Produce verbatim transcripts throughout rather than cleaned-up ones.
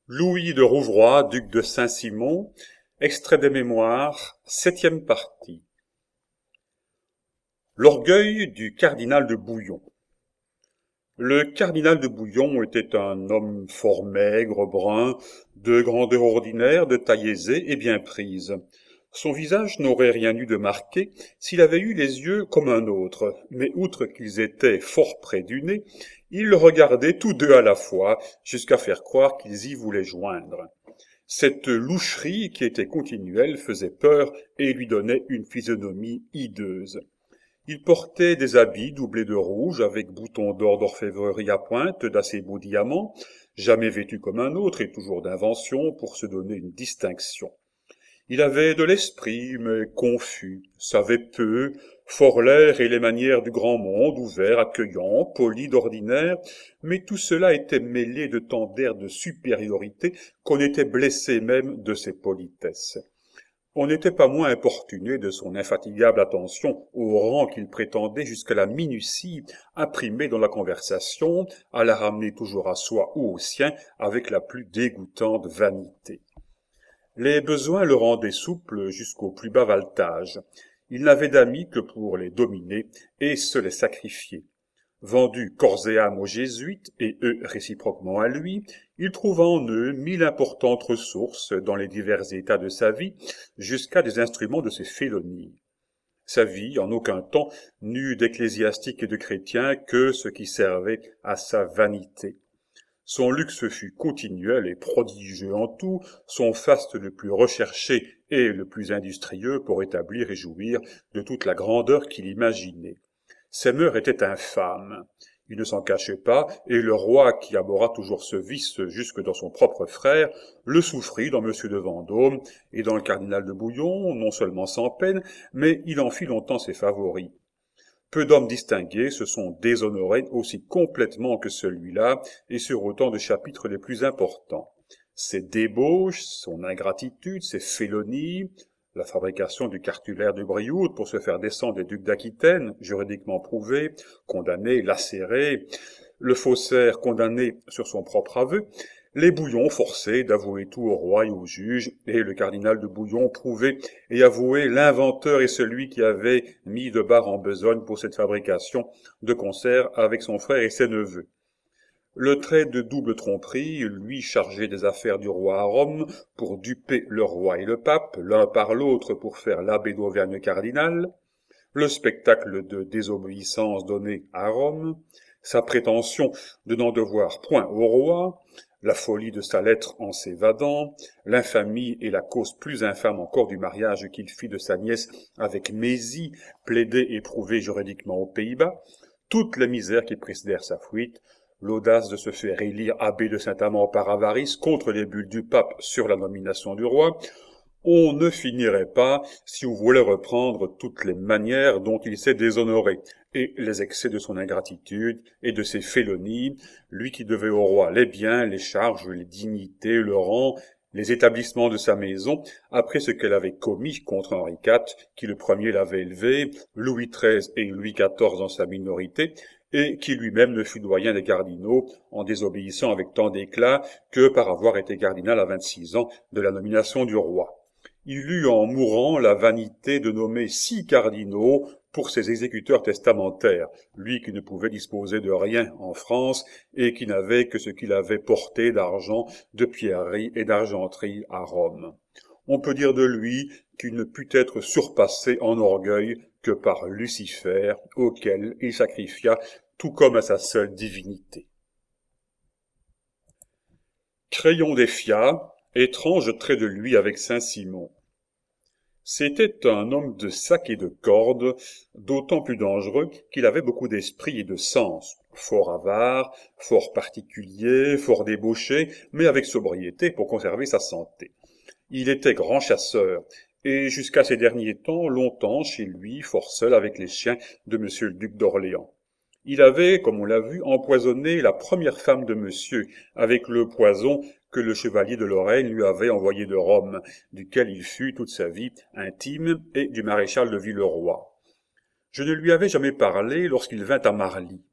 Louis de Rouvroy, duc de Saint-Simon, extrait des Mémoires, septième partie. L'orgueil du cardinal de Bouillon. Le cardinal de Bouillon était un homme fort maigre, brun, de grandeur ordinaire, de taille aisée et bien prise. Son visage n'aurait rien eu de marqué s'il avait eu les yeux comme un autre, mais outre qu'ils étaient fort près du nez, ils le regardaient tous deux à la fois, jusqu'à faire croire qu'ils y voulaient joindre. Cette loucherie, qui était continuelle, faisait peur et lui donnait une physionomie hideuse. Il portait des habits doublés de rouge, avec boutons d'or d'orfèvrerie à pointe, d'assez beaux diamants, jamais vêtu comme un autre et toujours d'invention pour se donner une distinction. Il avait de l'esprit, mais confus, savait peu, fort l'air et les manières du grand monde, ouvert, accueillant, poli d'ordinaire, mais tout cela était mêlé de tant d'airs de supériorité qu'on était blessé même de ses politesses. On n'était pas moins importuné de son infatigable attention au rang qu'il prétendait jusqu'à la minutie imprimée dans la conversation, à la ramener toujours à soi ou au sien avec la plus dégoûtante vanité. Les besoins le rendaient souple jusqu'au plus bas voltage. Il n'avait d'amis que pour les dominer et se les sacrifier. Vendu corps et âme aux jésuites, et eux réciproquement à lui, il trouva en eux mille importantes ressources dans les divers états de sa vie, jusqu'à des instruments de ses félonies. Sa vie, en aucun temps, n'eut d'ecclésiastique et de chrétien que ce qui servait à sa vanité. Son luxe fut continuel et prodigieux en tout, son faste le plus recherché et le plus industrieux pour établir et jouir de toute la grandeur qu'il imaginait. Ses mœurs étaient infâmes. Il ne s'en cachait pas, et le roi, qui abhorra toujours ce vice jusque dans son propre frère, le souffrit dans Monsieur de Vendôme et dans le cardinal de Bouillon, non seulement sans peine, mais il en fit longtemps ses favoris. Peu d'hommes distingués se sont déshonorés aussi complètement que celui-là, et sur autant de chapitres les plus importants. Ses débauches, son ingratitude, ses félonies, la fabrication du cartulaire de Brioude pour se faire descendre des ducs d'Aquitaine, juridiquement prouvé, condamné, lacéré, le faussaire condamné sur son propre aveu, les Bouillons forcés d'avouer tout au roi et au juge, et le cardinal de Bouillon prouvé et avoué l'inventeur et celui qui avait mis de Bar en besogne pour cette fabrication, de concert avec son frère et ses neveux. Le trait de double tromperie, lui chargé des affaires du roi à Rome, pour duper le roi et le pape, l'un par l'autre pour faire l'abbé d'Auvergne cardinal, le spectacle de désobéissance donné à Rome, sa prétention de n'en devoir point au roi, la folie de sa lettre en s'évadant, l'infamie et la cause plus infâme encore du mariage qu'il fit de sa nièce avec Mézy, plaidé et prouvé juridiquement aux Pays-Bas, toutes les misères qui précédèrent sa fuite, l'audace de se faire élire abbé de Saint-Amand par avarice contre les bulles du pape sur la nomination du roi, on ne finirait pas si on voulait reprendre toutes les manières dont il s'est déshonoré, et les excès de son ingratitude et de ses félonies, lui qui devait au roi les biens, les charges, les dignités, le rang, les établissements de sa maison, après ce qu'elle avait commis contre Henri quatre, qui le premier l'avait élevé, Louis treize et Louis quatorze dans sa minorité, et qui lui-même ne fut doyen des cardinaux en désobéissant avec tant d'éclat que par avoir été cardinal à vingt-six ans de la nomination du roi. Il eut en mourant la vanité de nommer six cardinaux pour ses exécuteurs testamentaires, lui qui ne pouvait disposer de rien en France et qui n'avait que ce qu'il avait porté d'argent, de pierreries et d'argenterie à Rome. On peut dire de lui qu'il ne put être surpassé en orgueil que par Lucifer, auquel il sacrifia tout comme à sa seule divinité. Crayon des Fiats, étrange trait de lui avec Saint-Simon. C'était un homme de sac et de corde, d'autant plus dangereux qu'il avait beaucoup d'esprit et de sens, fort avare, fort particulier, fort débauché, mais avec sobriété pour conserver sa santé. Il était grand chasseur, et jusqu'à ces derniers temps, longtemps chez lui, fort seul avec les chiens de monsieur le duc d'Orléans. Il avait, comme on l'a vu, empoisonné la première femme de monsieur, avec le poison que le chevalier de Lorraine lui avait envoyé de Rome, duquel il fut toute sa vie intime, et du maréchal de Villeroy. Je ne lui avais jamais parlé lorsqu'il vint à Marly.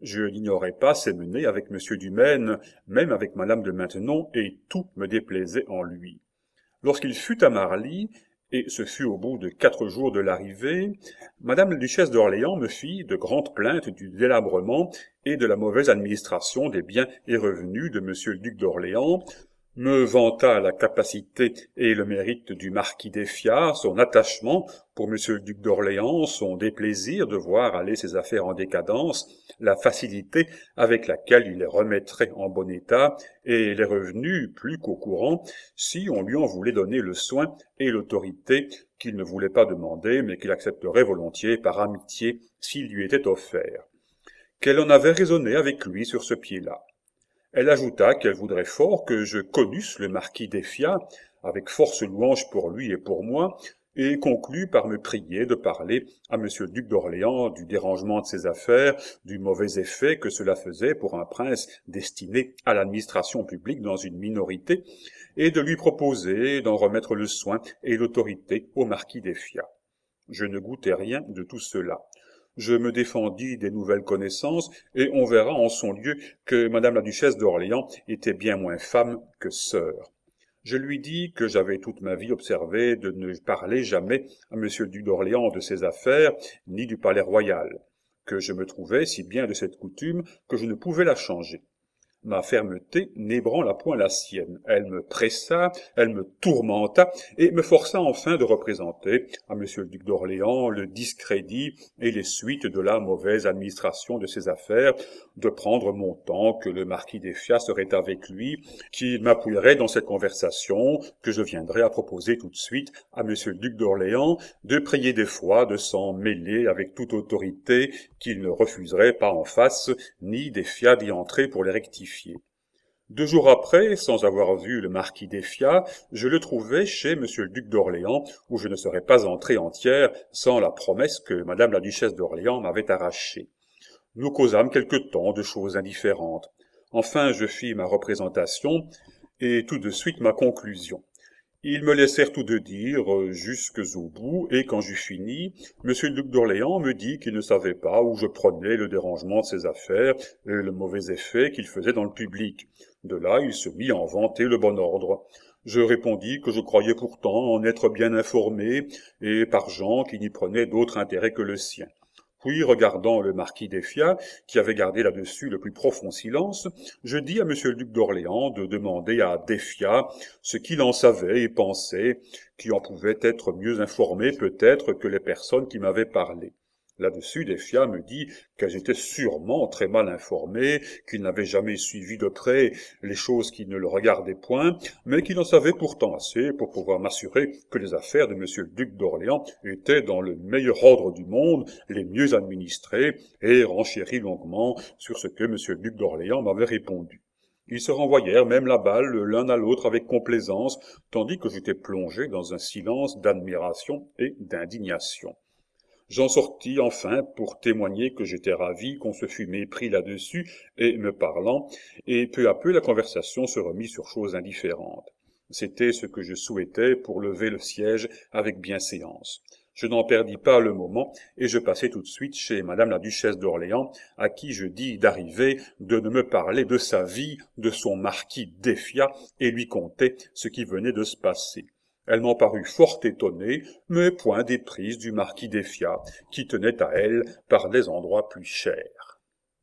Je n'ignorais pas ses menées avec M. Dumaine, même avec Madame de Maintenon, et tout me déplaisait en lui. Lorsqu'il fut à Marly, et ce fut au bout de quatre jours de l'arrivée, Madame la duchesse d'Orléans me fit de grandes plaintes du délabrement et de la mauvaise administration des biens et revenus de Monsieur le duc d'Orléans, me vanta la capacité et le mérite du marquis d'Effiat, son attachement pour Monsieur le duc d'Orléans, son déplaisir de voir aller ses affaires en décadence, la facilité avec laquelle il les remettrait en bon état, et les revenus plus qu'au courant, si on lui en voulait donner le soin et l'autorité qu'il ne voulait pas demander, mais qu'il accepterait volontiers par amitié s'il lui était offert. Qu'elle en avait raisonné avec lui sur ce pied-là. Elle ajouta qu'elle voudrait fort que je connusse le marquis d'Effiat, avec force louange pour lui et pour moi, et conclut par me prier de parler à Monsieur le duc d'Orléans du dérangement de ses affaires, du mauvais effet que cela faisait pour un prince destiné à l'administration publique dans une minorité, et de lui proposer d'en remettre le soin et l'autorité au marquis d'Effiat. Je ne goûtais rien de tout cela. Je me défendis des nouvelles connaissances, et on verra en son lieu que Madame la duchesse d'Orléans était bien moins femme que sœur. Je lui dis que j'avais toute ma vie observé de ne parler jamais à Monsieur le duc d'Orléans de ses affaires, ni du palais royal, que je me trouvais si bien de cette coutume que je ne pouvais la changer. Ma fermeté n'ébranla point la sienne. Elle me pressa, elle me tourmenta, et me força enfin de représenter à Monsieur le duc d'Orléans le discrédit et les suites de la mauvaise administration de ses affaires, de prendre mon temps, que le marquis d'Effiat serait avec lui, qu'il m'appuierait dans cette conversation, que je viendrais à proposer tout de suite à Monsieur le duc d'Orléans, de prier des fois de s'en mêler avec toute autorité, qu'il ne refuserait pas en face, ni d'Effiat d'y entrer pour les rectifier. Deux jours après, sans avoir vu le marquis d'Effiat, je le trouvai chez Monsieur le duc d'Orléans, où je ne serais pas entré entière sans la promesse que Madame la duchesse d'Orléans m'avait arrachée. Nous causâmes quelque temps de choses indifférentes. Enfin, je fis ma représentation, et tout de suite ma conclusion. Ils me laissèrent tous deux dire jusques au bout, et quand j'eus fini, Monsieur le duc d'Orléans me dit qu'il ne savait pas où je prenais le dérangement de ses affaires et le mauvais effet qu'il faisait dans le public. De là, il se mit à en vanter le bon ordre. Je répondis que je croyais pourtant en être bien informé, et par gens qui n'y prenaient d'autre intérêt que le sien. Puis, regardant le marquis d'Effiat, qui avait gardé là-dessus le plus profond silence, je dis à Monsieur le duc d'Orléans de demander à d'Effiat ce qu'il en savait et pensait, qui en pouvait être mieux informé peut-être que les personnes qui m'avaient parlé. Là-dessus, d'Effiat me dit qu'elles étaient sûrement très mal informées, qu'il n'avait jamais suivi de près les choses qui ne le regardaient point, mais qu'il en savait pourtant assez pour pouvoir m'assurer que les affaires de Monsieur le duc d'Orléans étaient dans le meilleur ordre du monde, les mieux administrées, et renchérit longuement sur ce que Monsieur le duc d'Orléans m'avait répondu. Ils se renvoyèrent même la balle l'un à l'autre avec complaisance, tandis que j'étais plongé dans un silence d'admiration et d'indignation. J'en sortis enfin pour témoigner que j'étais ravi qu'on se fût mépris là-dessus et me parlant, et peu à peu la conversation se remit sur choses indifférentes. C'était ce que je souhaitais pour lever le siège avec bienséance. Je n'en perdis pas le moment, et je passai tout de suite chez Madame la duchesse d'Orléans, à qui je dis d'arriver, de ne me parler de sa vie, de son marquis d'Effiat, et lui conter ce qui venait de se passer. Elle m'en parut fort étonnée, mais point déprise du marquis d'Effiat, qui tenait à elle par des endroits plus chers.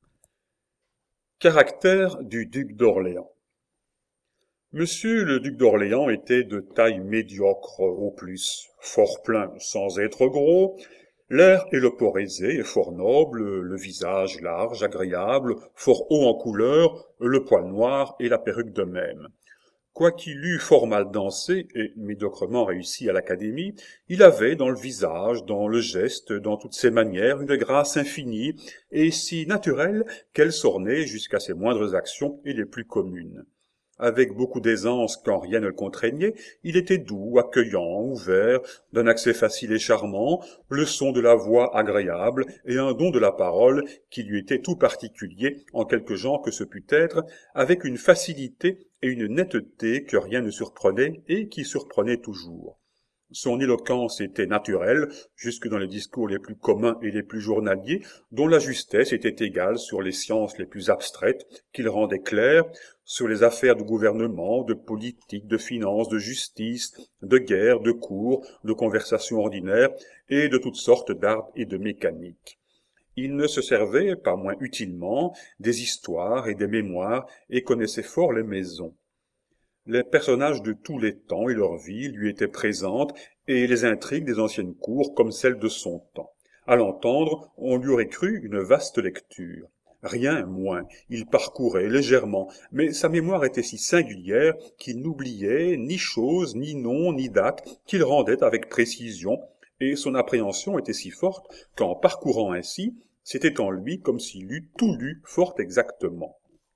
Caractère du duc d'Orléans. Monsieur le duc d'Orléans était de taille médiocre au plus, fort plein sans être gros, l'air et le port aisé et fort noble, le visage large, agréable, fort haut en couleur, le poil noir et la perruque de même. Quoiqu'il eût fort mal dansé et médiocrement réussi à l'académie, il avait dans le visage, dans le geste, dans toutes ses manières, une grâce infinie et si naturelle qu'elle s'ornait jusqu'à ses moindres actions et les plus communes. Avec beaucoup d'aisance quand rien ne le contraignait, il était doux, accueillant, ouvert, d'un accès facile et charmant, le son de la voix agréable et un don de la parole qui lui était tout particulier en quelque genre que ce pût être, avec une facilité et une netteté que rien ne surprenait et qui surprenait toujours. Son éloquence était naturelle, jusque dans les discours les plus communs et les plus journaliers, dont la justesse était égale sur les sciences les plus abstraites, qu'il rendait claires, sur les affaires de gouvernement, de politique, de finance, de justice, de guerre, de cours, de conversation ordinaire, et de toutes sortes d'arts et de mécanique. Il ne se servait, pas moins utilement, des histoires et des mémoires, et connaissait fort les maisons. Les personnages de tous les temps et leur vie lui étaient présentes, et les intrigues des anciennes cours comme celles de son temps. À l'entendre, on lui aurait cru une vaste lecture. Rien moins, il parcourait légèrement, mais sa mémoire était si singulière qu'il n'oubliait ni chose, ni nom, ni date, qu'il rendait avec précision, et son appréhension était si forte qu'en parcourant ainsi, c'était en lui comme s'il eût tout lu fort exactement.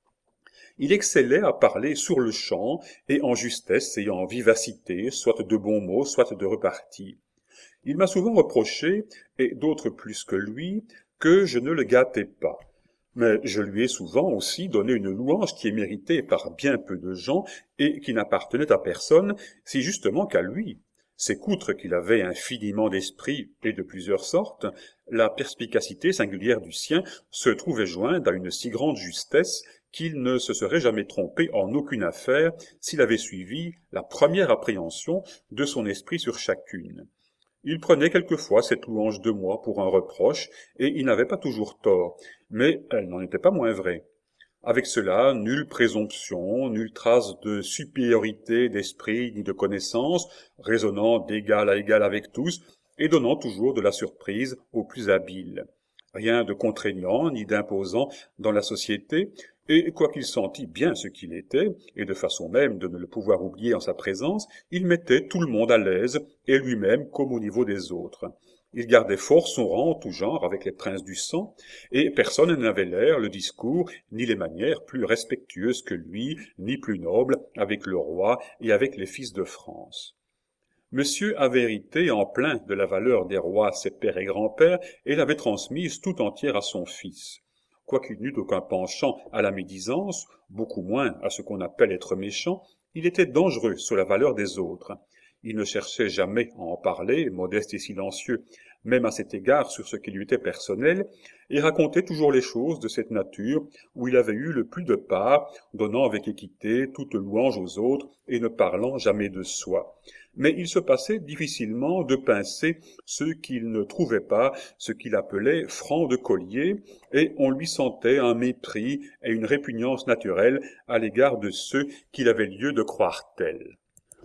Il excellait à parler sur le champ et en justesse et en vivacité, soit de bons mots, soit de repartie. Il m'a souvent reproché, et d'autres plus que lui, que je ne le gâtais pas. Mais je lui ai souvent aussi donné une louange qui est méritée par bien peu de gens et qui n'appartenait à personne, si justement qu'à lui. C'est qu'outre qu'il avait infiniment d'esprit et de plusieurs sortes, la perspicacité singulière du sien se trouvait jointe à une si grande justesse qu'il ne se serait jamais trompé en aucune affaire s'il avait suivi la première appréhension de son esprit sur chacune. Il prenait quelquefois cette louange de moi pour un reproche, et il n'avait pas toujours tort, mais elle n'en était pas moins vraie. Avec cela, nulle présomption, nulle trace de supériorité d'esprit ni de connaissance, raisonnant d'égal à égal avec tous, et donnant toujours de la surprise aux plus habiles. Rien de contraignant ni d'imposant dans la société, et quoiqu'il sentît bien ce qu'il était, et de façon même de ne le pouvoir oublier en sa présence, il mettait tout le monde à l'aise, et lui-même comme au niveau des autres. Il gardait fort son rang en tout genre avec les princes du sang, et personne n'avait l'air, le discours, ni les manières plus respectueuses que lui, ni plus nobles avec le roi et avec les fils de France. Monsieur avait hérité en plein de la valeur des rois ses pères et grands-pères, et l'avait transmise tout entière à son fils. Quoiqu'il n'eût aucun penchant à la médisance, beaucoup moins à ce qu'on appelle être méchant, il était dangereux sur la valeur des autres. Il ne cherchait jamais à en parler, modeste et silencieux, même à cet égard sur ce qui lui était personnel, et racontait toujours les choses de cette nature où il avait eu le plus de part, donnant avec équité toute louange aux autres et ne parlant jamais de soi. Mais il se passait difficilement de pincer ceux qu'il ne trouvait pas, ce qu'il appelait francs de collier, et on lui sentait un mépris et une répugnance naturelle à l'égard de ceux qu'il avait lieu de croire tels.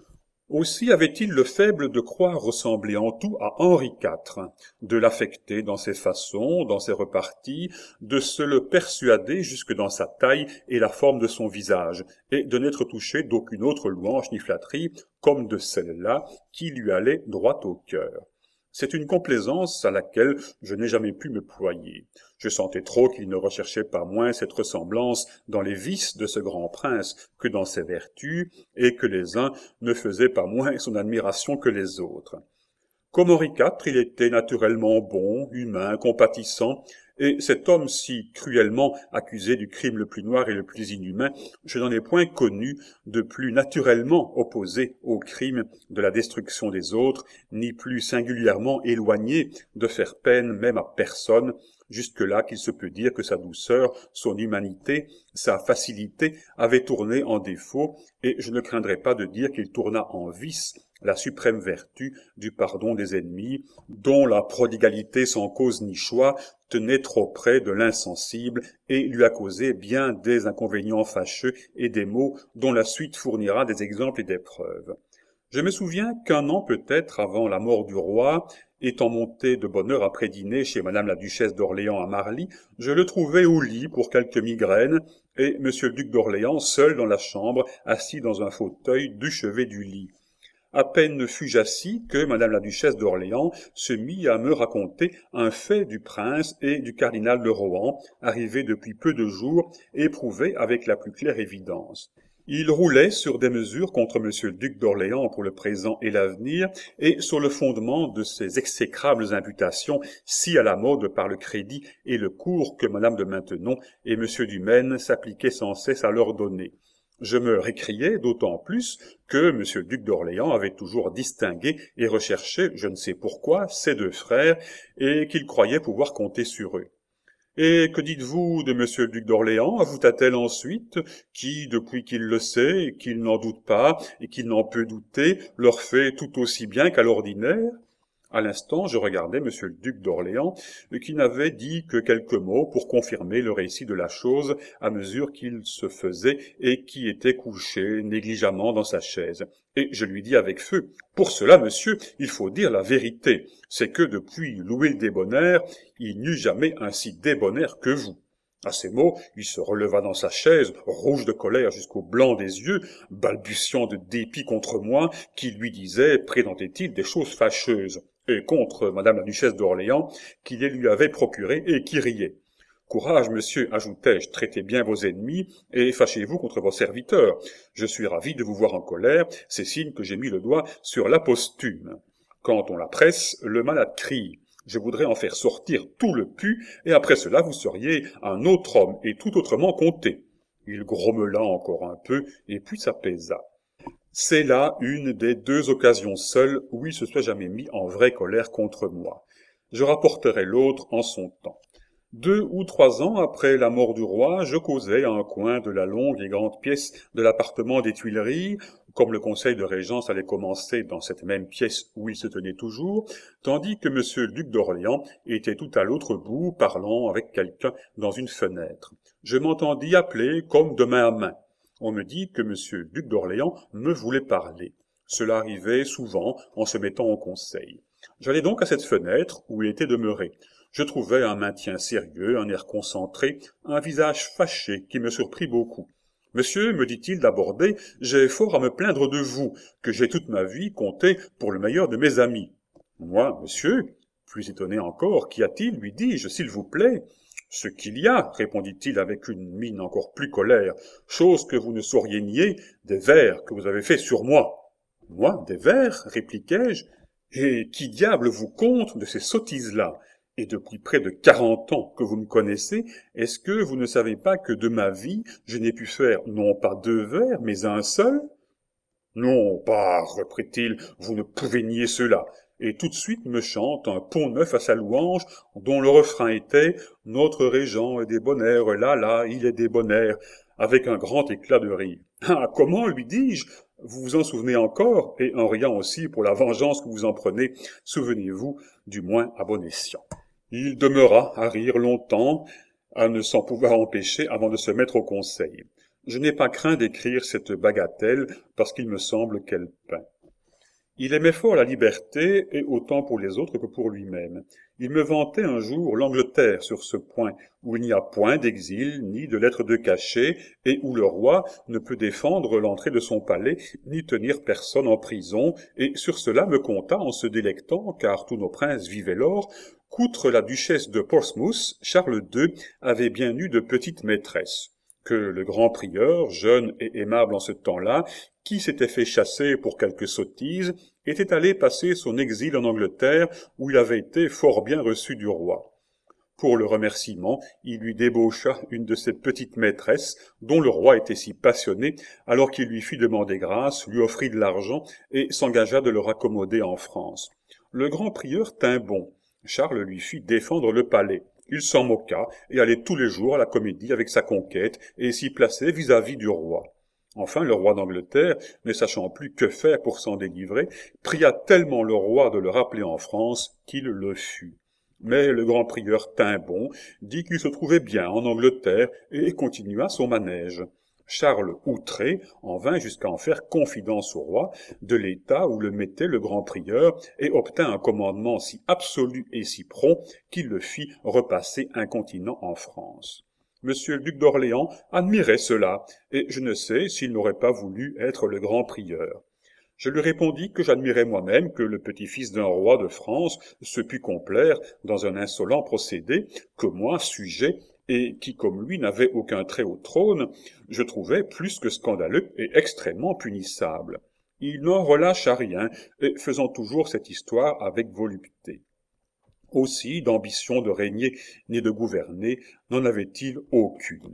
Aussi avait-il le faible de croire ressembler en tout à Henri quatre, de l'affecter dans ses façons, dans ses reparties, de se le persuader jusque dans sa taille et la forme de son visage, et de n'être touché d'aucune autre louange ni flatterie, comme de celle-là, qui lui allait droit au cœur. C'est une complaisance à laquelle je n'ai jamais pu me ployer. Je sentais trop qu'il ne recherchait pas moins cette ressemblance dans les vices de ce grand prince que dans ses vertus, et que les uns ne faisaient pas moins son admiration que les autres. Comme Henri quatre, il était naturellement bon, humain, compatissant, et cet homme si cruellement accusé du crime le plus noir et le plus inhumain, je n'en ai point connu de plus naturellement opposé au crime de la destruction des autres, ni plus singulièrement éloigné de faire peine même à personne, jusque-là qu'il se peut dire que sa douceur, son humanité, sa facilité avaient tourné en défaut, et je ne craindrais pas de dire qu'il tourna en vice la suprême vertu du pardon des ennemis, dont la prodigalité sans cause ni choix tenait trop près de l'insensible et lui a causé bien des inconvénients fâcheux et des maux dont la suite fournira des exemples et des preuves. Je me souviens qu'un an peut-être avant la mort du roi, étant monté de bonne heure après dîner chez madame la duchesse d'Orléans à Marly, je le trouvai au lit pour quelques migraines, et monsieur le duc d'Orléans seul dans la chambre, assis dans un fauteuil du chevet du lit. À peine fus-je assis que madame la duchesse d'Orléans se mit à me raconter un fait du prince et du cardinal de Rohan, arrivé depuis peu de jours, et prouvé avec la plus claire évidence. Il roulait sur des mesures contre monsieur le duc d'Orléans pour le présent et l'avenir, et sur le fondement de ces exécrables imputations si à la mode par le crédit et le cours que madame de Maintenon et monsieur du Maine s'appliquaient sans cesse à leur donner. Je me récriai d'autant plus que M. le duc d'Orléans avait toujours distingué et recherché, je ne sais pourquoi, ses deux frères, et qu'il croyait pouvoir compter sur eux. « Et que dites-vous de M. le duc d'Orléans » ajouta-t-elle ensuite, « qui, depuis qu'il le sait, et qu'il n'en doute pas, et qu'il n'en peut douter, leur fait tout aussi bien qu'à l'ordinaire ?» À l'instant, je regardais M. le duc d'Orléans, qui n'avait dit que quelques mots pour confirmer le récit de la chose à mesure qu'il se faisait et qui était couché négligemment dans sa chaise. Et je lui dis avec feu, « Pour cela, monsieur, il faut dire la vérité. C'est que depuis Louis le Débonnaire, il n'y eut jamais un si débonnaire que vous. » À ces mots, il se releva dans sa chaise, rouge de colère jusqu'au blanc des yeux, balbutiant de dépit contre moi, qui lui disait, prétendait-il, des choses fâcheuses, et contre madame la duchesse d'Orléans, qui les lui avait procurées et qui riait. « Courage, monsieur, ajoutai-je, traitez bien vos ennemis, et fâchez-vous contre vos serviteurs. Je suis ravi de vous voir en colère, c'est signe que j'ai mis le doigt sur la posthume. Quand on la presse, le malade crie. Je voudrais en faire sortir tout le pu, et après cela vous seriez un autre homme, et tout autrement compté. » Il grommela encore un peu, et puis s'apaisa. C'est là une des deux occasions seules où il se soit jamais mis en vraie colère contre moi. Je rapporterai l'autre en son temps. Deux ou trois ans après la mort du roi, je causais à un coin de la longue et grande pièce de l'appartement des Tuileries, comme le conseil de régence allait commencer dans cette même pièce où il se tenait toujours, tandis que monsieur le duc d'Orléans était tout à l'autre bout, parlant avec quelqu'un dans une fenêtre. Je m'entendis appeler comme de main à main. On me dit que monsieur le duc d'Orléans me voulait parler. Cela arrivait souvent en se mettant au conseil. J'allai donc à cette fenêtre où il était demeuré. Je trouvais un maintien sérieux, un air concentré, un visage fâché qui me surprit beaucoup. « Monsieur, me dit-il d'aborder, j'ai fort à me plaindre de vous, que j'ai toute ma vie compté pour le meilleur de mes amis. »« Moi, monsieur ?» Plus étonné encore, « Qu'y a-t-il, lui dis-je, s'il vous plaît ?»« Ce qu'il y a, répondit-il avec une mine encore plus colère, chose que vous ne sauriez nier, des vers que vous avez faits sur moi. »« Moi, des vers ?» répliquai-je. « Et qui diable vous compte de ces sottises-là ? Et depuis près de quarante ans que vous me connaissez, est-ce que vous ne savez pas que de ma vie, je n'ai pu faire non pas deux vers, mais un seul ? » ?»« Non, pas, reprit-il, vous ne pouvez nier cela. » Et tout de suite me chante un pont neuf à sa louange, dont le refrain était « Notre régent est débonnaire, là, là, il est débonnaire », avec un grand éclat de rire. « Ah, comment, lui dis-je ? Vous vous en souvenez encore ? Et en riant aussi pour la vengeance que vous en prenez, souvenez-vous, du moins à bon escient. » Il demeura à rire longtemps, à ne s'en pouvoir empêcher avant de se mettre au conseil. Je n'ai pas craint d'écrire cette bagatelle parce qu'il me semble qu'elle peint. Il aimait fort la liberté, et autant pour les autres que pour lui-même. Il me vantait un jour l'Angleterre sur ce point, où il n'y a point d'exil, ni de lettres de cachet, et où le roi ne peut défendre l'entrée de son palais, ni tenir personne en prison, et sur cela me conta en se délectant, car tous nos princes vivaient lors, qu'outre la duchesse de Portsmouth, Charles deux avait bien eu de petites maîtresses, que le grand prieur, jeune et aimable en ce temps-là, qui s'était fait chasser pour quelque sottise, était allé passer son exil en Angleterre, où il avait été fort bien reçu du roi. Pour le remerciement, il lui débaucha une de ses petites maîtresses, dont le roi était si passionné, alors qu'il lui fit demander grâce, lui offrit de l'argent et s'engagea de le raccommoder en France. Le grand prieur tint bon. Charles lui fit défendre le palais. Il s'en moqua et allait tous les jours à la comédie avec sa conquête et s'y plaçait vis-à-vis du roi. Enfin, le roi d'Angleterre, ne sachant plus que faire pour s'en délivrer, pria tellement le roi de le rappeler en France qu'il le fut. Mais le grand prieur tint bon, dit qu'il se trouvait bien en Angleterre et continua son manège. Charles, outré, en vint jusqu'à en faire confidence au roi de l'état où le mettait le grand prieur et obtint un commandement si absolu et si prompt qu'il le fit repasser incontinent en France. Monsieur le duc d'Orléans admirait cela, et je ne sais s'il n'aurait pas voulu être le grand prieur. Je lui répondis que j'admirais moi-même que le petit-fils d'un roi de France se pût complaire dans un insolent procédé que moi, sujet, et qui, comme lui, n'avait aucun trait au trône, je trouvais plus que scandaleux et extrêmement punissable. Il n'en relâcha rien, et faisant toujours cette histoire avec volupté. Aussi, d'ambition de régner ni de gouverner, n'en avait-il aucune.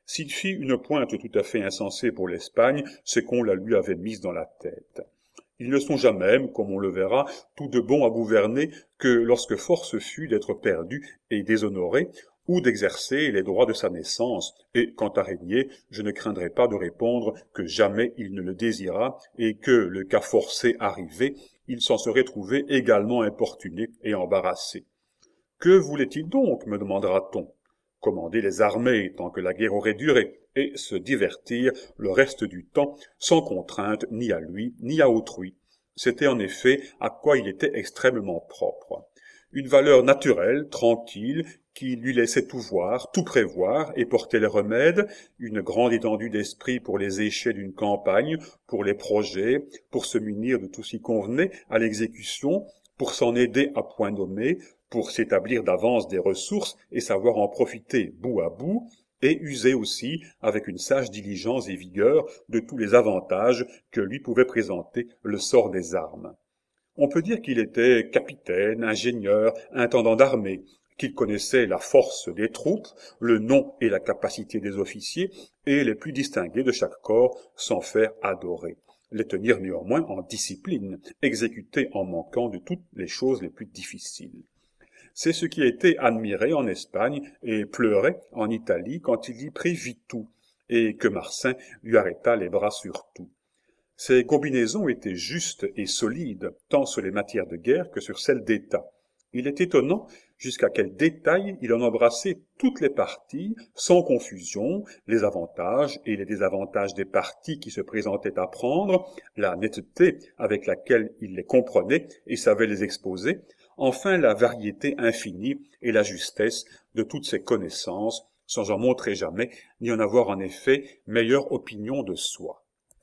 S'il fit une pointe tout à fait insensée pour l'Espagne, c'est qu'on la lui avait mise dans la tête. Il ne songea même, comme on le verra, tout de bon à gouverner que lorsque force fut d'être perdu et déshonoré, ou d'exercer les droits de sa naissance, et quant à régner, je ne craindrai pas de répondre que jamais il ne le désira, et que, le cas forcé arrivé, il s'en serait trouvé également importuné et embarrassé. Que voulait-il donc, me demandera-t-on? Commander les armées tant que la guerre aurait duré, et se divertir le reste du temps sans contrainte ni à lui ni à autrui. C'était en effet à quoi il était extrêmement propre. Une valeur naturelle, tranquille, qui lui laissait tout voir, tout prévoir et porter les remèdes, une grande étendue d'esprit pour les échets d'une campagne, pour les projets, pour se munir de tout ce qui convenait à l'exécution, pour s'en aider à point nommé, pour s'établir d'avance des ressources et savoir en profiter bout à bout, et user aussi, avec une sage diligence et vigueur, de tous les avantages que lui pouvait présenter le sort des armes. On peut dire qu'il était capitaine, ingénieur, intendant d'armée, qu'il connaissait la force des troupes, le nom et la capacité des officiers, et les plus distingués de chaque corps sans faire adorer, les tenir néanmoins en discipline, exécuter en manquant de toutes les choses les plus difficiles. C'est ce qui a été admiré en Espagne et pleuré en Italie quand il y prit Vitou, et que Marsin lui arrêta les bras sur tout. Ces combinaisons étaient justes et solides, tant sur les matières de guerre que sur celles d'État. Il est étonnant jusqu'à quel détail il en embrassait toutes les parties, sans confusion, les avantages et les désavantages des parties qui se présentaient à prendre, la netteté avec laquelle il les comprenait et savait les exposer, enfin la variété infinie et la justesse de toutes ses connaissances, sans en montrer jamais, ni en avoir en effet meilleure opinion de soi.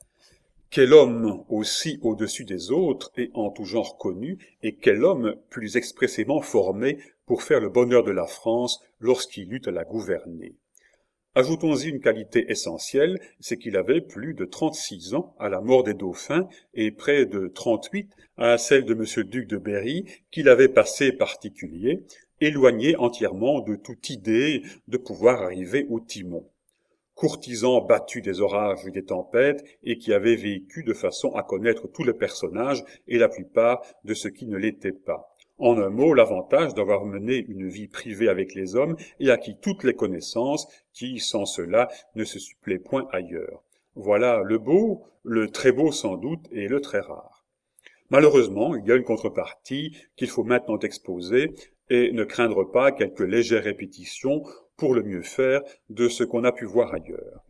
Quel homme aussi au-dessus des autres et en tout genre connu, et quel homme plus expressément formé pour faire le bonheur de la France lorsqu'il eut à la gouverner. Ajoutons-y une qualité essentielle, c'est qu'il avait plus de trente-six ans à la mort des dauphins et près de trente-huit à celle de monsieur le duc de Berry, qu'il avait passé particulier, éloigné entièrement de toute idée de pouvoir arriver au timon. Courtisan battu des orages et des tempêtes, et qui avait vécu de façon à connaître tous les personnages et la plupart de ceux qui ne l'étaient pas. En un mot, l'avantage d'avoir mené une vie privée avec les hommes et acquis toutes les connaissances qui, sans cela, ne se suppléent point ailleurs. Voilà le beau, le très beau sans doute, et le très rare. Malheureusement, il y a une contrepartie qu'il faut maintenant exposer, et ne craindre pas quelques légères répétitions pour le mieux faire de ce qu'on a pu voir ailleurs.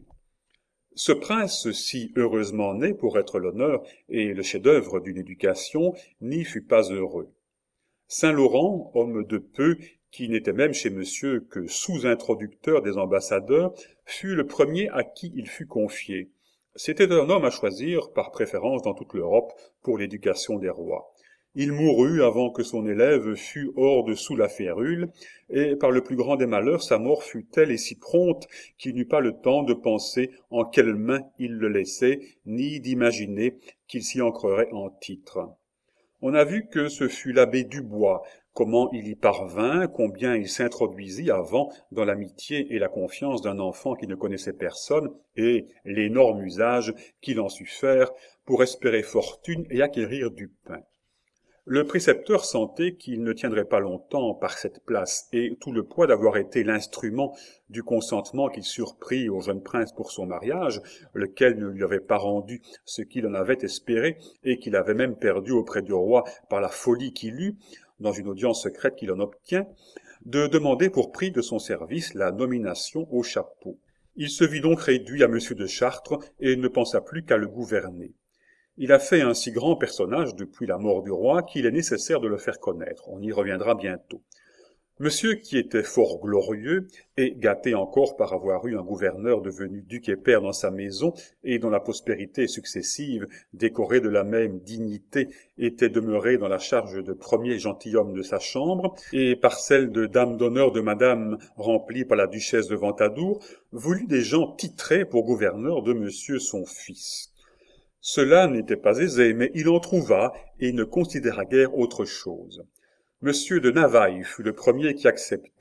Ce prince, si heureusement né pour être l'honneur et le chef-d'œuvre d'une éducation, n'y fut pas heureux. Saint-Laurent, homme de peu, qui n'était même chez monsieur que sous-introducteur des ambassadeurs, fut le premier à qui il fut confié. C'était un homme à choisir, par préférence dans toute l'Europe, pour l'éducation des rois. Il mourut avant que son élève fût hors de sous la férule, et par le plus grand des malheurs, sa mort fut telle et si prompte qu'il n'eut pas le temps de penser en quelles mains il le laissait, ni d'imaginer qu'il s'y ancrerait en titre. On a vu que ce fut l'abbé Dubois, comment il y parvint, combien il s'introduisit avant dans l'amitié et la confiance d'un enfant qui ne connaissait personne, et l'énorme usage qu'il en sut faire pour espérer fortune et acquérir du pain. Le précepteur sentait qu'il ne tiendrait pas longtemps par cette place, et tout le poids d'avoir été l'instrument du consentement qu'il surprit au jeune prince pour son mariage, lequel ne lui avait pas rendu ce qu'il en avait espéré, et qu'il avait même perdu auprès du roi par la folie qu'il eut, dans une audience secrète qu'il en obtient, de demander pour prix de son service la nomination au chapeau. Il se vit donc réduit à monsieur de Chartres, et ne pensa plus qu'à le gouverner. Il a fait un si grand personnage depuis la mort du roi qu'il est nécessaire de le faire connaître. On y reviendra bientôt. Monsieur, qui était fort glorieux, et gâté encore par avoir eu un gouverneur devenu duc et père dans sa maison, et dont la prospérité successive, décorée de la même dignité, était demeuré dans la charge de premier gentilhomme de sa chambre, et par celle de dame d'honneur de madame remplie par la duchesse de Ventadour, voulut des gens titrés pour gouverneur de monsieur son fils. Cela n'était pas aisé, mais il en trouva, et il ne considéra guère autre chose. Monsieur de Navailles fut le premier qui accepta.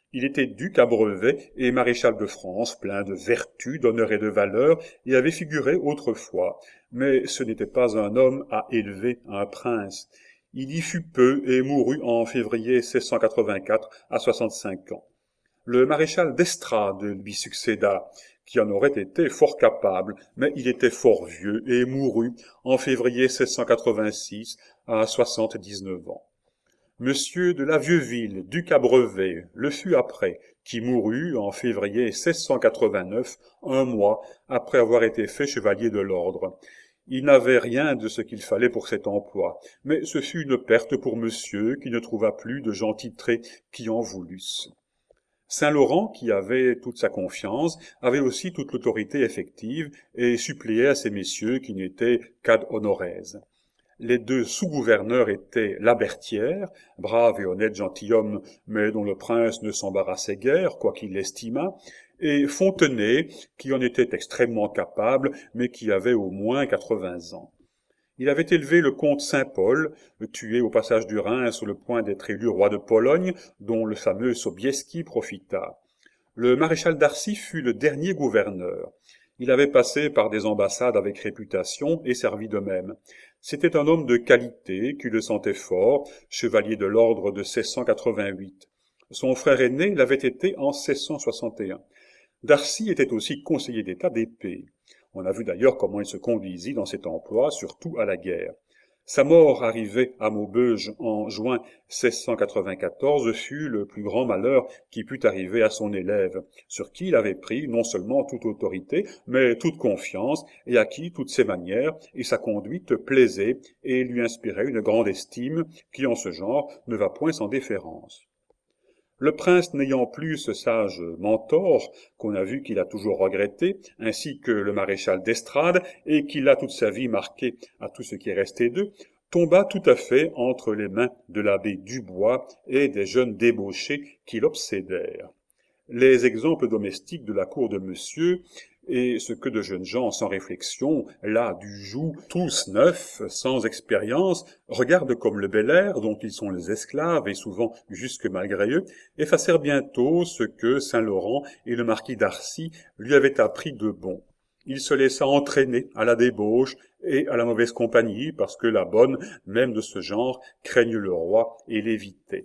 Il était duc à brevet et maréchal de France, plein de vertu, d'honneur et de valeur, et avait figuré autrefois. Mais ce n'était pas un homme à élever un prince. Il y fut peu et mourut en février seize cent quatre-vingt-quatre à soixante-cinq ans. Le maréchal d'Estrades lui succéda, qui en aurait été fort capable, mais il était fort vieux et mourut en février seize cent quatre-vingt-six à soixante-dix-neuf ans. Monsieur de la Vieuville, duc à brevet, le fut après, qui mourut en février seize cent quatre-vingt-neuf, un mois après avoir été fait chevalier de l'ordre. Il n'avait rien de ce qu'il fallait pour cet emploi, mais ce fut une perte pour monsieur qui ne trouva plus de gens titrés qui en voulussent. Saint-Laurent, qui avait toute sa confiance, avait aussi toute l'autorité effective et suppléait à ces messieurs qui n'étaient qu'ad honorez. Les deux sous-gouverneurs étaient Labertière, brave et honnête gentilhomme, mais dont le prince ne s'embarrassait guère, quoiqu'il l'estimât, et Fontenay, qui en était extrêmement capable, mais qui avait au moins quatre-vingts ans. Il avait élevé le comte Saint-Paul, tué au passage du Rhin sur le point d'être élu roi de Pologne, dont le fameux Sobieski profita. Le maréchal d'Arcy fut le dernier gouverneur. Il avait passé par des ambassades avec réputation et servi de même. C'était un homme de qualité, qui le sentait fort, chevalier de l'ordre de seize cent quatre-vingt-huit. Son frère aîné l'avait été en seize cent soixante et un. D'Arcy était aussi conseiller d'État d'épée. On a vu d'ailleurs comment il se conduisit dans cet emploi, surtout à la guerre. Sa mort arrivée à Maubeuge en juin seize cent quatre-vingt-quatorze fut le plus grand malheur qui put arriver à son élève, sur qui il avait pris non seulement toute autorité, mais toute confiance, et à qui toutes ses manières et sa conduite plaisaient et lui inspiraient une grande estime, qui en ce genre ne va point sans déférence. Le prince n'ayant plus ce sage mentor, qu'on a vu qu'il a toujours regretté, ainsi que le maréchal d'Estrades, et qu'il a toute sa vie marqué à tout ce qui est resté d'eux, tomba tout à fait entre les mains de l'abbé Dubois et des jeunes débauchés qui l'obsédèrent. Les exemples domestiques de la cour de monsieur, et ce que de jeunes gens sans réflexion, là du joug, tous neufs, sans expérience, regardent comme le bel air dont ils sont les esclaves, et souvent jusque malgré eux, effacèrent bientôt ce que Saint-Laurent et le marquis d'Arcy lui avaient appris de bon. Il se laissa entraîner à la débauche et à la mauvaise compagnie, parce que la bonne, même de ce genre, craigne le roi et l'évitait.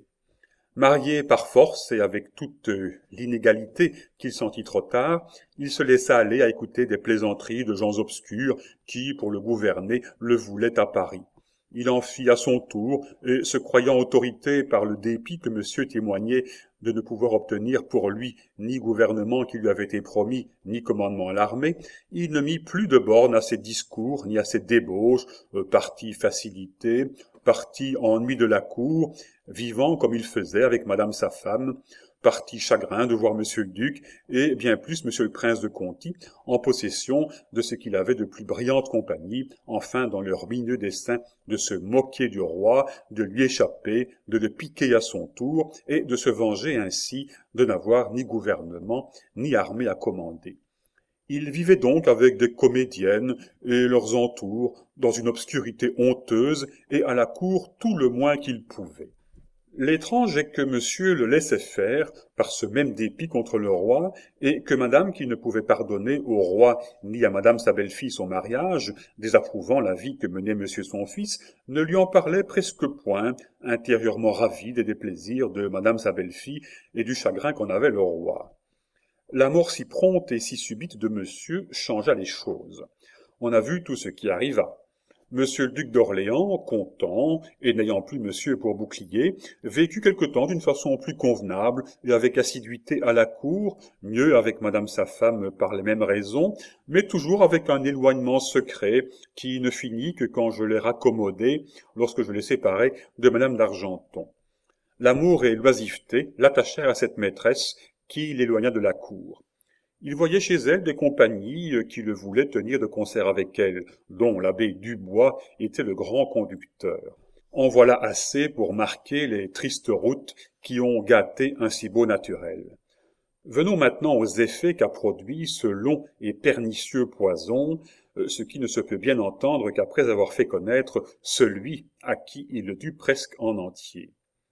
Marié par force et avec toute l'inégalité qu'il sentit trop tard, il se laissa aller à écouter des plaisanteries de gens obscurs qui, pour le gouverner, le voulaient à Paris. Il en fit à son tour, et se croyant autorité par le dépit que monsieur témoignait de ne pouvoir obtenir pour lui ni gouvernement qui lui avait été promis, ni commandement à l'armée, il ne mit plus de bornes à ses discours, ni à ses débauches, euh, parti facilité, parti ennui de la cour, vivant comme il faisait avec madame sa femme, parti chagrin de voir monsieur le duc, et bien plus monsieur le prince de Conti, en possession de ce qu'il avait de plus brillante compagnie, enfin dans leur mineux dessein de se moquer du roi, de lui échapper, de le piquer à son tour, et de se venger ainsi de n'avoir ni gouvernement, ni armée à commander. Ils vivaient donc avec des comédiennes et leurs entours, dans une obscurité honteuse, et à la cour tout le moins qu'ils pouvaient. L'étrange est que monsieur le laissait faire, par ce même dépit contre le roi, et que madame, qui ne pouvait pardonner au roi ni à madame sa belle-fille son mariage, désapprouvant la vie que menait monsieur son fils, ne lui en parlait presque point, intérieurement ravie des déplaisirs de madame sa belle-fille et du chagrin qu'en avait le roi. La mort si prompte et si subite de monsieur changea les choses. On a vu tout ce qui arriva. Monsieur le duc d'Orléans, content, et n'ayant plus monsieur pour bouclier, vécut quelque temps d'une façon plus convenable et avec assiduité à la cour, mieux avec madame sa femme par les mêmes raisons, mais toujours avec un éloignement secret qui ne finit que quand je l'ai raccommodé, lorsque je l'ai séparé de madame d'Argenton. L'amour et l'oisiveté l'attachèrent à cette maîtresse qui l'éloigna de la cour. Il voyait chez elle des compagnies qui le voulaient tenir de concert avec elle, dont l'abbé Dubois était le grand conducteur. En voilà assez pour marquer les tristes routes qui ont gâté un si beau naturel. Venons maintenant aux effets qu'a produit ce long et pernicieux poison, ce qui ne se peut bien entendre qu'après avoir fait connaître celui à qui il le dut presque en entier.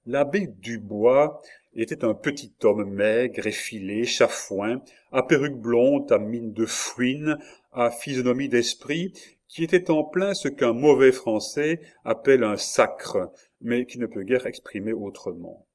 L'abbé Dubois était un petit homme maigre, effilé, chafouin, à perruque blonde, à mine de fouine, à physionomie d'esprit, qui était en plein ce qu'un mauvais français appelle un sacre, mais qui ne peut guère exprimer autrement.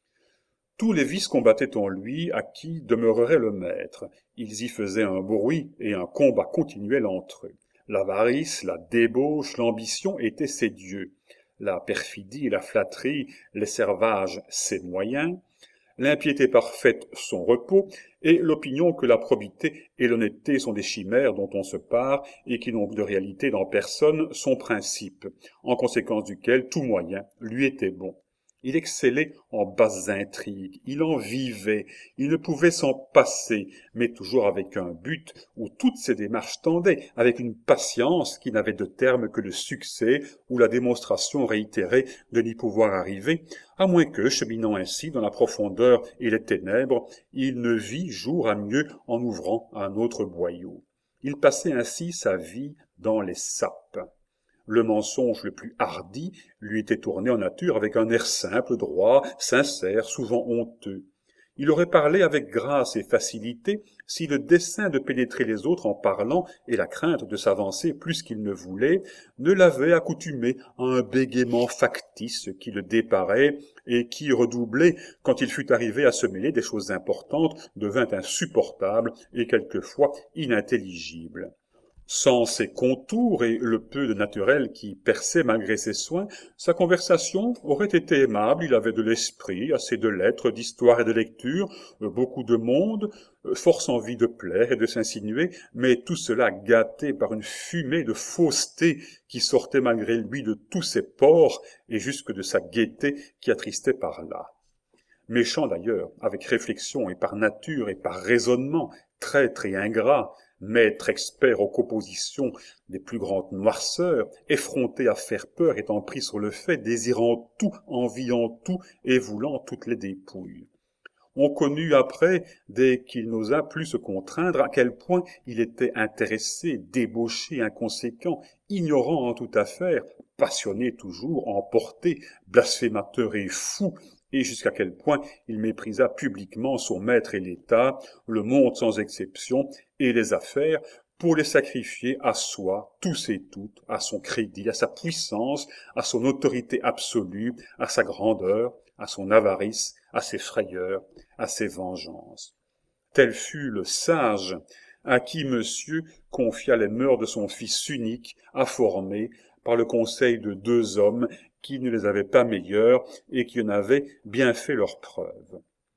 Tous les vices combattaient en lui à qui demeurerait le maître. Ils y faisaient un bruit et un combat continuel entre eux. L'avarice, la débauche, l'ambition étaient ses dieux. La perfidie et la flatterie, les servages, ses moyens. L'impiété parfaite, son repos, et l'opinion que la probité et l'honnêteté sont des chimères dont on se pare et qui n'ont de réalité dans personne, son principe, en conséquence duquel tout moyen lui était bon. Il excellait en basses intrigues, il en vivait, il ne pouvait s'en passer, mais toujours avec un but où toutes ses démarches tendaient, avec une patience qui n'avait de terme que le succès ou la démonstration réitérée de n'y pouvoir arriver, à moins que, cheminant ainsi dans la profondeur et les ténèbres, il ne vit jour à mieux en ouvrant un autre boyau. Il passait ainsi sa vie dans les sapes. Le mensonge le plus hardi lui était tourné en nature avec un air simple, droit, sincère, souvent honteux. Il aurait parlé avec grâce et facilité si le dessein de pénétrer les autres en parlant et la crainte de s'avancer plus qu'il ne voulait ne l'avaient accoutumé à un bégaiement factice qui le déparait et qui, redoublé quand il fut arrivé à se mêler des choses importantes, devint insupportable et quelquefois inintelligible. Sans ses contours et le peu de naturel qui perçait malgré ses soins, sa conversation aurait été aimable, il avait de l'esprit, assez de lettres, d'histoire et de lecture, beaucoup de monde, force envie de plaire et de s'insinuer, mais tout cela gâté par une fumée de fausseté qui sortait malgré lui de tous ses pores et jusque de sa gaieté qui attristait par là. Méchant d'ailleurs, avec réflexion et par nature et par raisonnement, traître et ingrat, maître expert aux compositions des plus grandes noirceurs, effronté à faire peur, étant pris sur le fait, désirant tout, enviant tout et voulant toutes les dépouilles. On connut après, dès qu'il n'osa plus se contraindre, à quel point il était intéressé, débauché, inconséquent, ignorant en toute affaire, passionné toujours, emporté, blasphémateur et fou, et jusqu'à quel point il méprisa publiquement son maître et l'État, le monde sans exception, et les affaires, pour les sacrifier à soi, tous et toutes, à son crédit, à sa puissance, à son autorité absolue, à sa grandeur, à son avarice, à ses frayeurs, à ses vengeances. Tel fut le sage à qui monsieur confia les mœurs de son fils unique à former par le conseil de deux hommes qui ne les avaient pas meilleurs et qui en avaient bien fait leur preuve.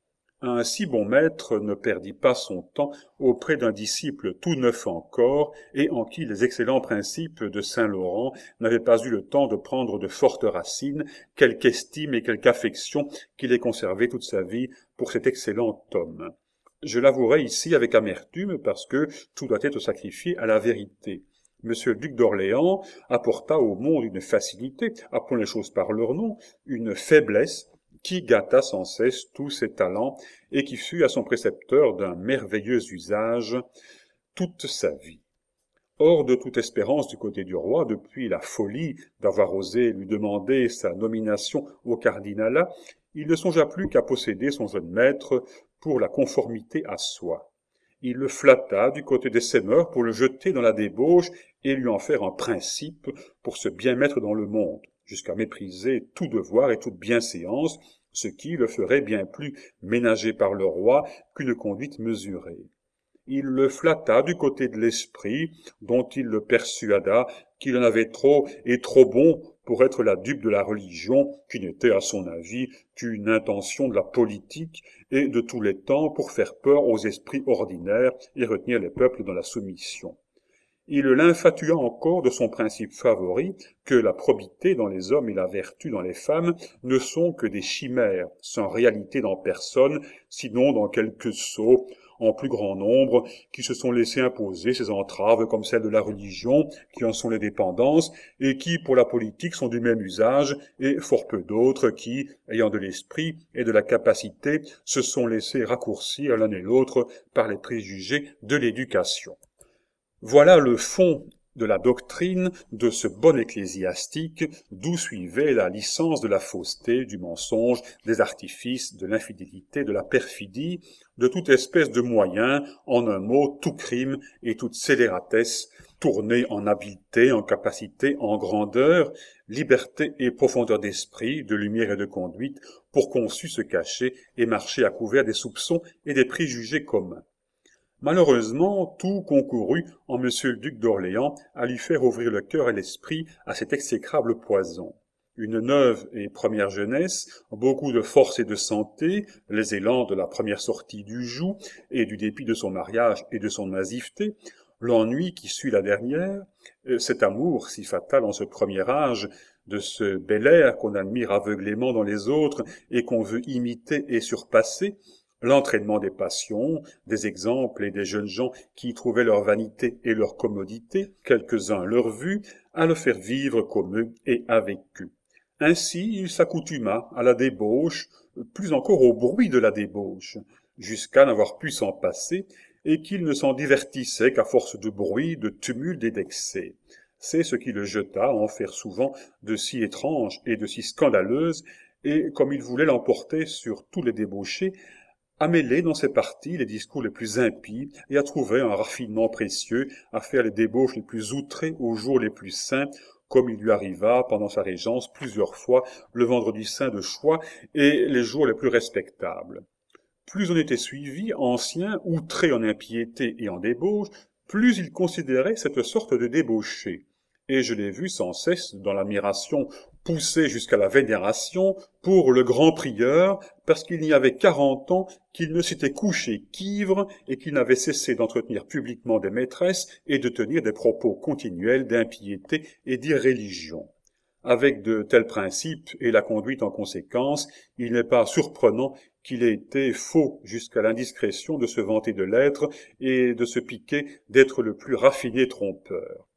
Un si bon maître ne perdit pas son temps auprès d'un disciple tout neuf encore et en qui les excellents principes de Saint-Laurent n'avaient pas eu le temps de prendre de fortes racines, quelque estime et quelque affection qu'il ait conservé toute sa vie pour cet excellent homme. Je l'avouerai ici avec amertume parce que tout doit être sacrifié à la vérité. Monsieur le duc d'Orléans apporta au monde une facilité, appelons les choses par leur nom, une faiblesse qui gâta sans cesse tous ses talents et qui fut à son précepteur d'un merveilleux usage toute sa vie. Hors de toute espérance du côté du roi, depuis la folie d'avoir osé lui demander sa nomination au cardinalat, il ne songea plus qu'à posséder son jeune maître pour la conformité à soi. Il le flatta du côté des sémeurs pour le jeter dans la débauche et lui en faire un principe pour se bien mettre dans le monde, jusqu'à mépriser tout devoir et toute bienséance, ce qui le ferait bien plus ménager par le roi qu'une conduite mesurée. Il le flatta du côté de l'esprit, dont il le persuada qu'il en avait trop et trop bon pour être la dupe de la religion, qui n'était, à son avis, qu'une intention de la politique et de tous les temps pour faire peur aux esprits ordinaires et retenir les peuples dans la soumission. Il l'infatua encore de son principe favori, que la probité dans les hommes et la vertu dans les femmes ne sont que des chimères, sans réalité dans personne, sinon dans quelques sots, en plus grand nombre, qui se sont laissés imposer ces entraves comme celles de la religion, qui en sont les dépendances, et qui, pour la politique, sont du même usage, et fort peu d'autres qui, ayant de l'esprit et de la capacité, se sont laissés raccourcir l'un et l'autre par les préjugés de l'éducation. Voilà le fond de la doctrine de ce bon ecclésiastique, d'où suivait la licence de la fausseté, du mensonge, des artifices, de l'infidélité, de la perfidie, de toute espèce de moyen, en un mot, tout crime et toute scélératesse, tournée en habileté, en capacité, en grandeur, liberté et profondeur d'esprit, de lumière et de conduite, pour qu'on sût se cacher et marcher à couvert des soupçons et des préjugés communs. Malheureusement, tout concourut en monsieur le duc d'Orléans à lui faire ouvrir le cœur et l'esprit à cet exécrable poison. Une neuve et première jeunesse, beaucoup de force et de santé, les élans de la première sortie du joug et du dépit de son mariage et de son oisiveté, l'ennui qui suit la dernière, cet amour si fatal en ce premier âge, de ce bel air qu'on admire aveuglément dans les autres et qu'on veut imiter et surpasser, l'entraînement des passions, des exemples et des jeunes gens qui y trouvaient leur vanité et leur commodité, quelques-uns leur vue, à le faire vivre comme eux et avec eux. Ainsi, il s'accoutuma à la débauche, plus encore au bruit de la débauche, jusqu'à n'avoir pu s'en passer, et qu'il ne s'en divertissait qu'à force de bruit, de tumulte et d'excès. C'est ce qui le jeta à en faire souvent de si étranges et de si scandaleuses, et comme il voulait l'emporter sur tous les débauchés, à mêler dans ses parties les discours les plus impies et à trouver un raffinement précieux, à faire les débauches les plus outrées aux jours les plus saints, comme il lui arriva pendant sa régence plusieurs fois le vendredi saint de choix et les jours les plus respectables. Plus on était suivi, ancien, outré en impiété et en débauche, plus il considérait cette sorte de débauché. Et je l'ai vu sans cesse dans l'admiration poussé jusqu'à la vénération pour le grand prieur, parce qu'il n'y avait quarante ans qu'il ne s'était couché qu'ivre et qu'il n'avait cessé d'entretenir publiquement des maîtresses et de tenir des propos continuels d'impiété et d'irréligion. Avec de tels principes et la conduite en conséquence, il n'est pas surprenant qu'il ait été faux jusqu'à l'indiscrétion de se vanter de l'être et de se piquer d'être le plus raffiné trompeur.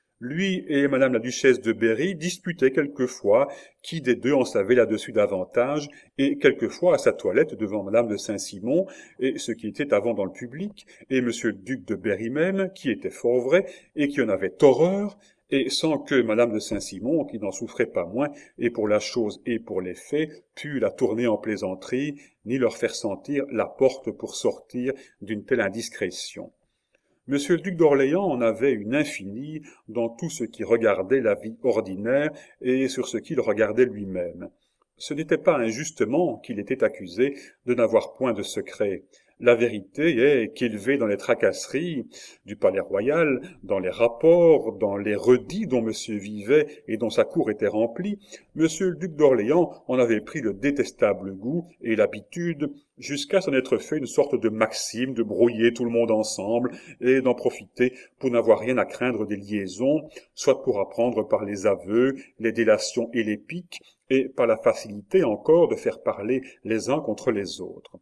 Lui et madame la duchesse de Berry disputaient quelquefois qui des deux en savait là-dessus davantage, et quelquefois à sa toilette devant madame de Saint-Simon, et ce qui était avant dans le public, et monsieur le duc de Berry même, qui était fort vrai, et qui en avait horreur, et sans que madame de Saint-Simon, qui n'en souffrait pas moins, et pour la chose et pour les faits, pût la tourner en plaisanterie, ni leur faire sentir la porte pour sortir d'une telle indiscrétion. Monsieur le duc d'Orléans en avait une infinie dans tout ce qui regardait la vie ordinaire et sur ce qu'il regardait lui-même. Ce n'était pas injustement qu'il était accusé de n'avoir point de secret. La vérité est qu'élevé dans les tracasseries du palais royal, dans les rapports, dans les redits dont monsieur vivait et dont sa cour était remplie, monsieur le duc d'Orléans en avait pris le détestable goût et l'habitude jusqu'à s'en être fait une sorte de maxime de brouiller tout le monde ensemble et d'en profiter pour n'avoir rien à craindre des liaisons, soit pour apprendre par les aveux, les délations et les piques, et par la facilité encore de faire parler les uns contre les autres.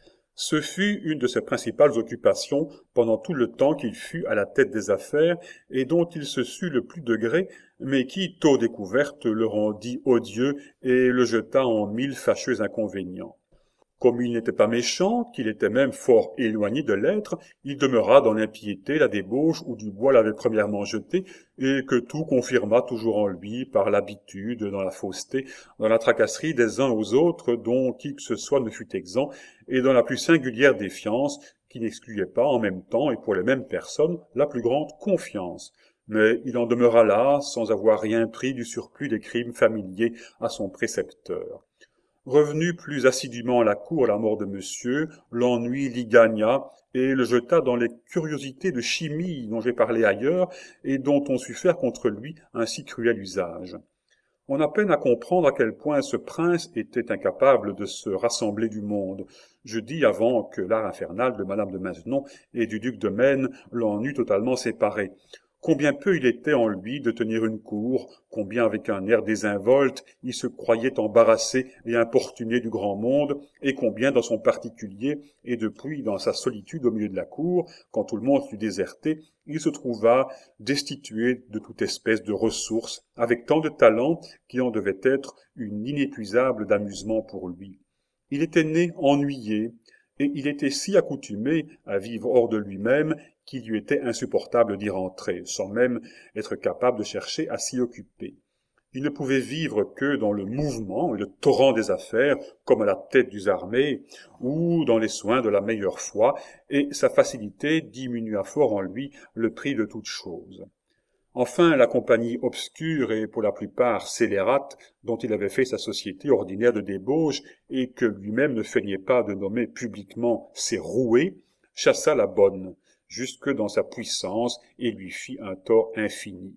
Ce fut une de ses principales occupations pendant tout le temps qu'il fut à la tête des affaires et dont il se sut le plus de gré, mais qui, tôt découverte, le rendit odieux et le jeta en mille fâcheux inconvénients. Comme il n'était pas méchant, qu'il était même fort éloigné de l'être, il demeura dans l'impiété, la débauche où Dubois l'avait premièrement jeté, et que tout confirma toujours en lui par l'habitude, dans la fausseté, dans la tracasserie des uns aux autres, dont qui que ce soit ne fut exempt, et dans la plus singulière défiance, qui n'excluait pas en même temps, et pour les mêmes personnes, la plus grande confiance. Mais il en demeura là, sans avoir rien pris du surplus des crimes familiers à son précepteur. Revenu plus assidûment à la cour à la mort de monsieur, l'ennui l'y gagna et le jeta dans les curiosités de chimie dont j'ai parlé ailleurs et dont on sut faire contre lui un si cruel usage. On a peine à comprendre à quel point ce prince était incapable de se rassembler du monde. Je dis avant que l'art infernal de madame de Maintenon et du duc de Maine l'en eût totalement séparé. Combien peu il était en lui de tenir une cour, combien avec un air désinvolte il se croyait embarrassé et importuné du grand monde, et combien dans son particulier, et depuis dans sa solitude au milieu de la cour, quand tout le monde fut déserté, il se trouva destitué de toute espèce de ressources, avec tant de talent qu'il en devait être une inépuisable d'amusement pour lui. Il était né ennuyé, et il était si accoutumé à vivre hors de lui-même qu'il lui était insupportable d'y rentrer, sans même être capable de chercher à s'y occuper. Il ne pouvait vivre que dans le mouvement et le torrent des affaires, comme à la tête du armée, ou dans les soins de la meilleure foi, et sa facilité diminua fort en lui le prix de toute chose. Enfin, la compagnie obscure et pour la plupart scélérate dont il avait fait sa société ordinaire de débauche et que lui-même ne feignait pas de nommer publiquement ses roués, chassa la bonne, jusque dans sa puissance et lui fit un tort infini.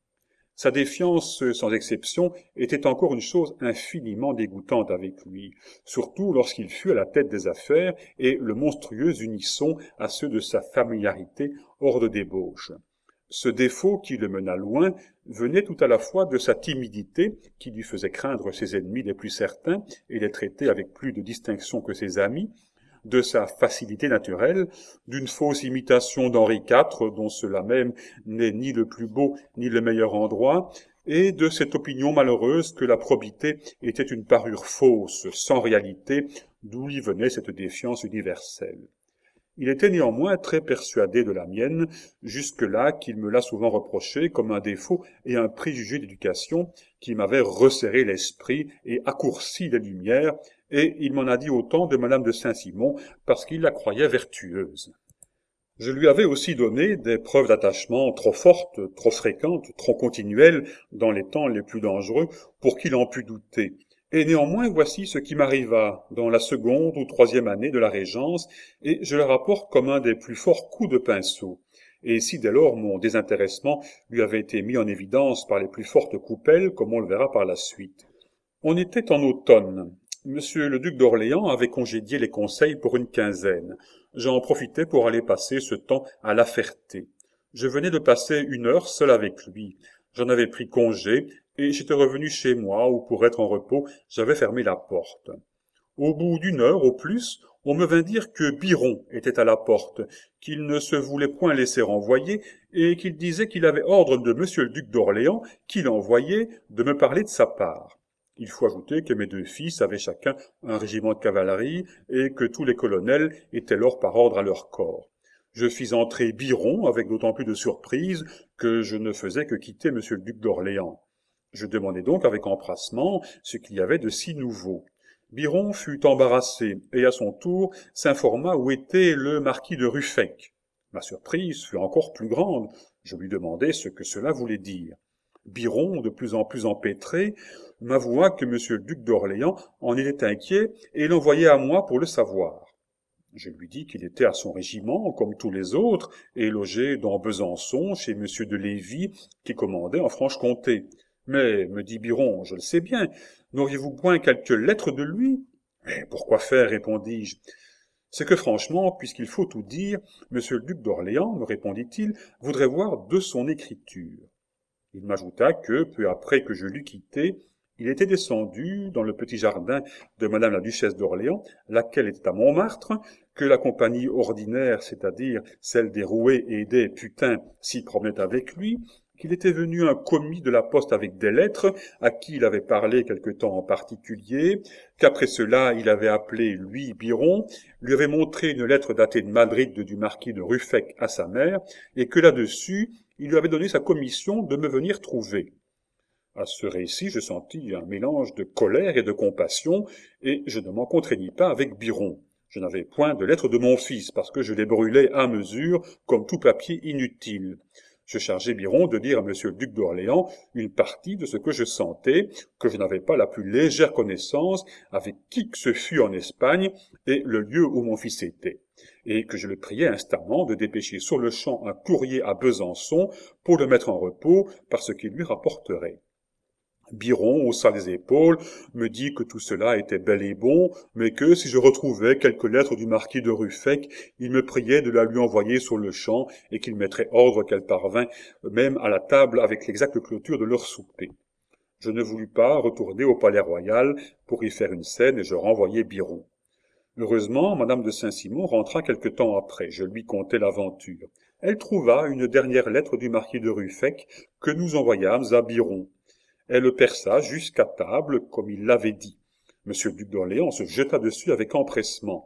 Sa défiance, sans exception, était encore une chose infiniment dégoûtante avec lui, surtout lorsqu'il fut à la tête des affaires et le monstrueux unisson à ceux de sa familiarité hors de débauche. Ce défaut qui le mena loin venait tout à la fois de sa timidité, qui lui faisait craindre ses ennemis les plus certains et les traiter avec plus de distinction que ses amis, de sa facilité naturelle, d'une fausse imitation d'Henri quatre, dont cela même n'est ni le plus beau ni le meilleur endroit, et de cette opinion malheureuse que la probité était une parure fausse, sans réalité, d'où lui venait cette défiance universelle. Il était néanmoins très persuadé de la mienne, jusque-là qu'il me l'a souvent reproché comme un défaut et un préjugé d'éducation qui m'avait resserré l'esprit et accourci les lumières, et il m'en a dit autant de madame de Saint-Simon parce qu'il la croyait vertueuse. Je lui avais aussi donné des preuves d'attachement trop fortes, trop fréquentes, trop continuelles dans les temps les plus dangereux pour qu'il en pût douter. Et néanmoins, voici ce qui m'arriva dans la seconde ou troisième année de la Régence, et je le rapporte comme un des plus forts coups de pinceau. Et si dès lors mon désintéressement lui avait été mis en évidence par les plus fortes coupelles, comme on le verra par la suite. On était en automne. Monsieur le duc d'Orléans avait congédié les conseils pour une quinzaine. J'en profitais pour aller passer ce temps à La Ferté. Je venais de passer une heure seul avec lui. J'en avais pris congé, et j'étais revenu chez moi où, pour être en repos, j'avais fermé la porte. Au bout d'une heure, au plus, on me vint dire que Biron était à la porte, qu'il ne se voulait point laisser renvoyer, et qu'il disait qu'il avait ordre de monsieur le duc d'Orléans, qui l'envoyait, de me parler de sa part. Il faut ajouter que mes deux fils avaient chacun un régiment de cavalerie, et que tous les colonels étaient lors par ordre à leur corps. Je fis entrer Biron avec d'autant plus de surprise que je ne faisais que quitter monsieur le duc d'Orléans. Je demandai donc avec empressement ce qu'il y avait de si nouveau. Biron fut embarrassé et à son tour s'informa où était le marquis de Ruffec. Ma surprise fut encore plus grande. Je lui demandai ce que cela voulait dire. Biron, de plus en plus empêtré, m'avoua que monsieur le duc d'Orléans en était inquiet et l'envoyait à moi pour le savoir. Je lui dis qu'il était à son régiment, comme tous les autres, et logé dans Besançon, chez monsieur de Lévis, qui commandait en Franche-Comté. Mais, me dit Biron, je le sais bien, n'auriez-vous point quelques lettres de lui? Mais pourquoi faire, répondis-je. C'est que franchement, puisqu'il faut tout dire, monsieur le duc d'Orléans, me répondit-il, voudrait voir de son écriture. Il m'ajouta que, peu après que je l'eus quitté, il était descendu dans le petit jardin de madame la duchesse d'Orléans, laquelle était à Montmartre, que la compagnie ordinaire, c'est-à-dire celle des roués et des putains, s'y promenait avec lui, qu'il était venu un commis de la poste avec des lettres, à qui il avait parlé quelque temps en particulier, qu'après cela il avait appelé, lui, Biron, lui avait montré une lettre datée de Madrid du marquis de Ruffec à sa mère, et que là-dessus, il lui avait donné sa commission de me venir trouver. À ce récit, je sentis un mélange de colère et de compassion, et je ne m'en contraignis pas avec Biron. Je n'avais point de lettre de mon fils, parce que je les brûlais à mesure, comme tout papier inutile. Je chargeai Biron de dire à monsieur le duc d'Orléans une partie de ce que je sentais, que je n'avais pas la plus légère connaissance avec qui que ce fût en Espagne et le lieu où mon fils était, et que je le priais instamment de dépêcher sur le champ un courrier à Besançon pour le mettre en repos par ce qu'il lui rapporterait. Biron haussa les épaules, me dit que tout cela était bel et bon, mais que si je retrouvais quelques lettres du marquis de Ruffec, il me priait de la lui envoyer sur le champ et qu'il mettrait ordre qu'elle parvint même à la table avec l'exacte clôture de leur souper. Je ne voulus pas retourner au palais royal pour y faire une scène et je renvoyai Biron. Heureusement, madame de Saint-Simon rentra quelque temps après. Je lui contai l'aventure. Elle trouva une dernière lettre du marquis de Ruffec que nous envoyâmes à Biron. Elle le perça jusqu'à table, comme il l'avait dit. Monsieur le duc d'Orléans se jeta dessus avec empressement.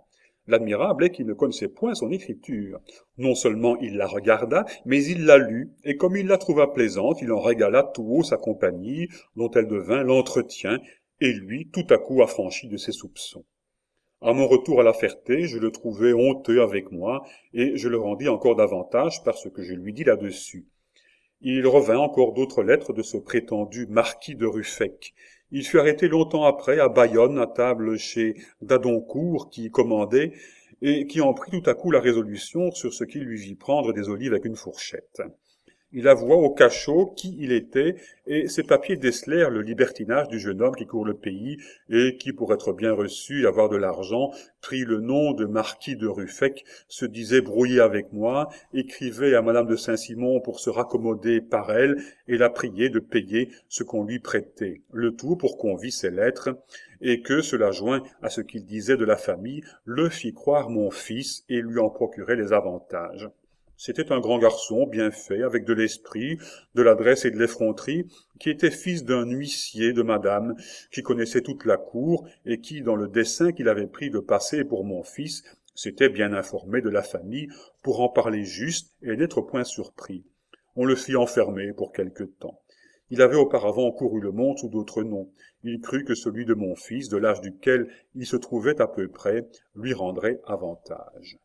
L'admirable est qu'il ne connaissait point son écriture. Non seulement il la regarda, mais il la lut, et comme il la trouva plaisante, il en régala tout haut sa compagnie, dont elle devint l'entretien, et lui, tout à coup affranchi de ses soupçons. À mon retour à La Ferté, je le trouvai honteux avec moi, et je le rendis encore davantage par ce que je lui dis là-dessus. Il revint encore d'autres lettres de ce prétendu marquis de Ruffec. Il fut arrêté longtemps après à Bayonne, à table chez Dadoncourt, qui commandait, et qui en prit tout à coup la résolution sur ce qu'il lui vit prendre des olives avec une fourchette. Il avoua au cachot qui il était, et ses papiers décelèrent le libertinage du jeune homme qui court le pays, et qui, pour être bien reçu et avoir de l'argent, prit le nom de marquis de Ruffec, se disait brouillé avec moi, écrivait à madame de Saint-Simon pour se raccommoder par elle, et la priait de payer ce qu'on lui prêtait, le tout pour qu'on vît ses lettres, et que, cela joint à ce qu'il disait de la famille, le fit croire mon fils et lui en procurait les avantages. C'était un grand garçon, bien fait, avec de l'esprit, de l'adresse et de l'effronterie, qui était fils d'un huissier de madame, qui connaissait toute la cour, et qui, dans le dessein qu'il avait pris de passer pour mon fils, s'était bien informé de la famille, pour en parler juste et n'être point surpris. On le fit enfermer pour quelque temps. Il avait auparavant couru le monde sous d'autres noms. Il crut que celui de mon fils, de l'âge duquel il se trouvait à peu près, lui rendrait avantage.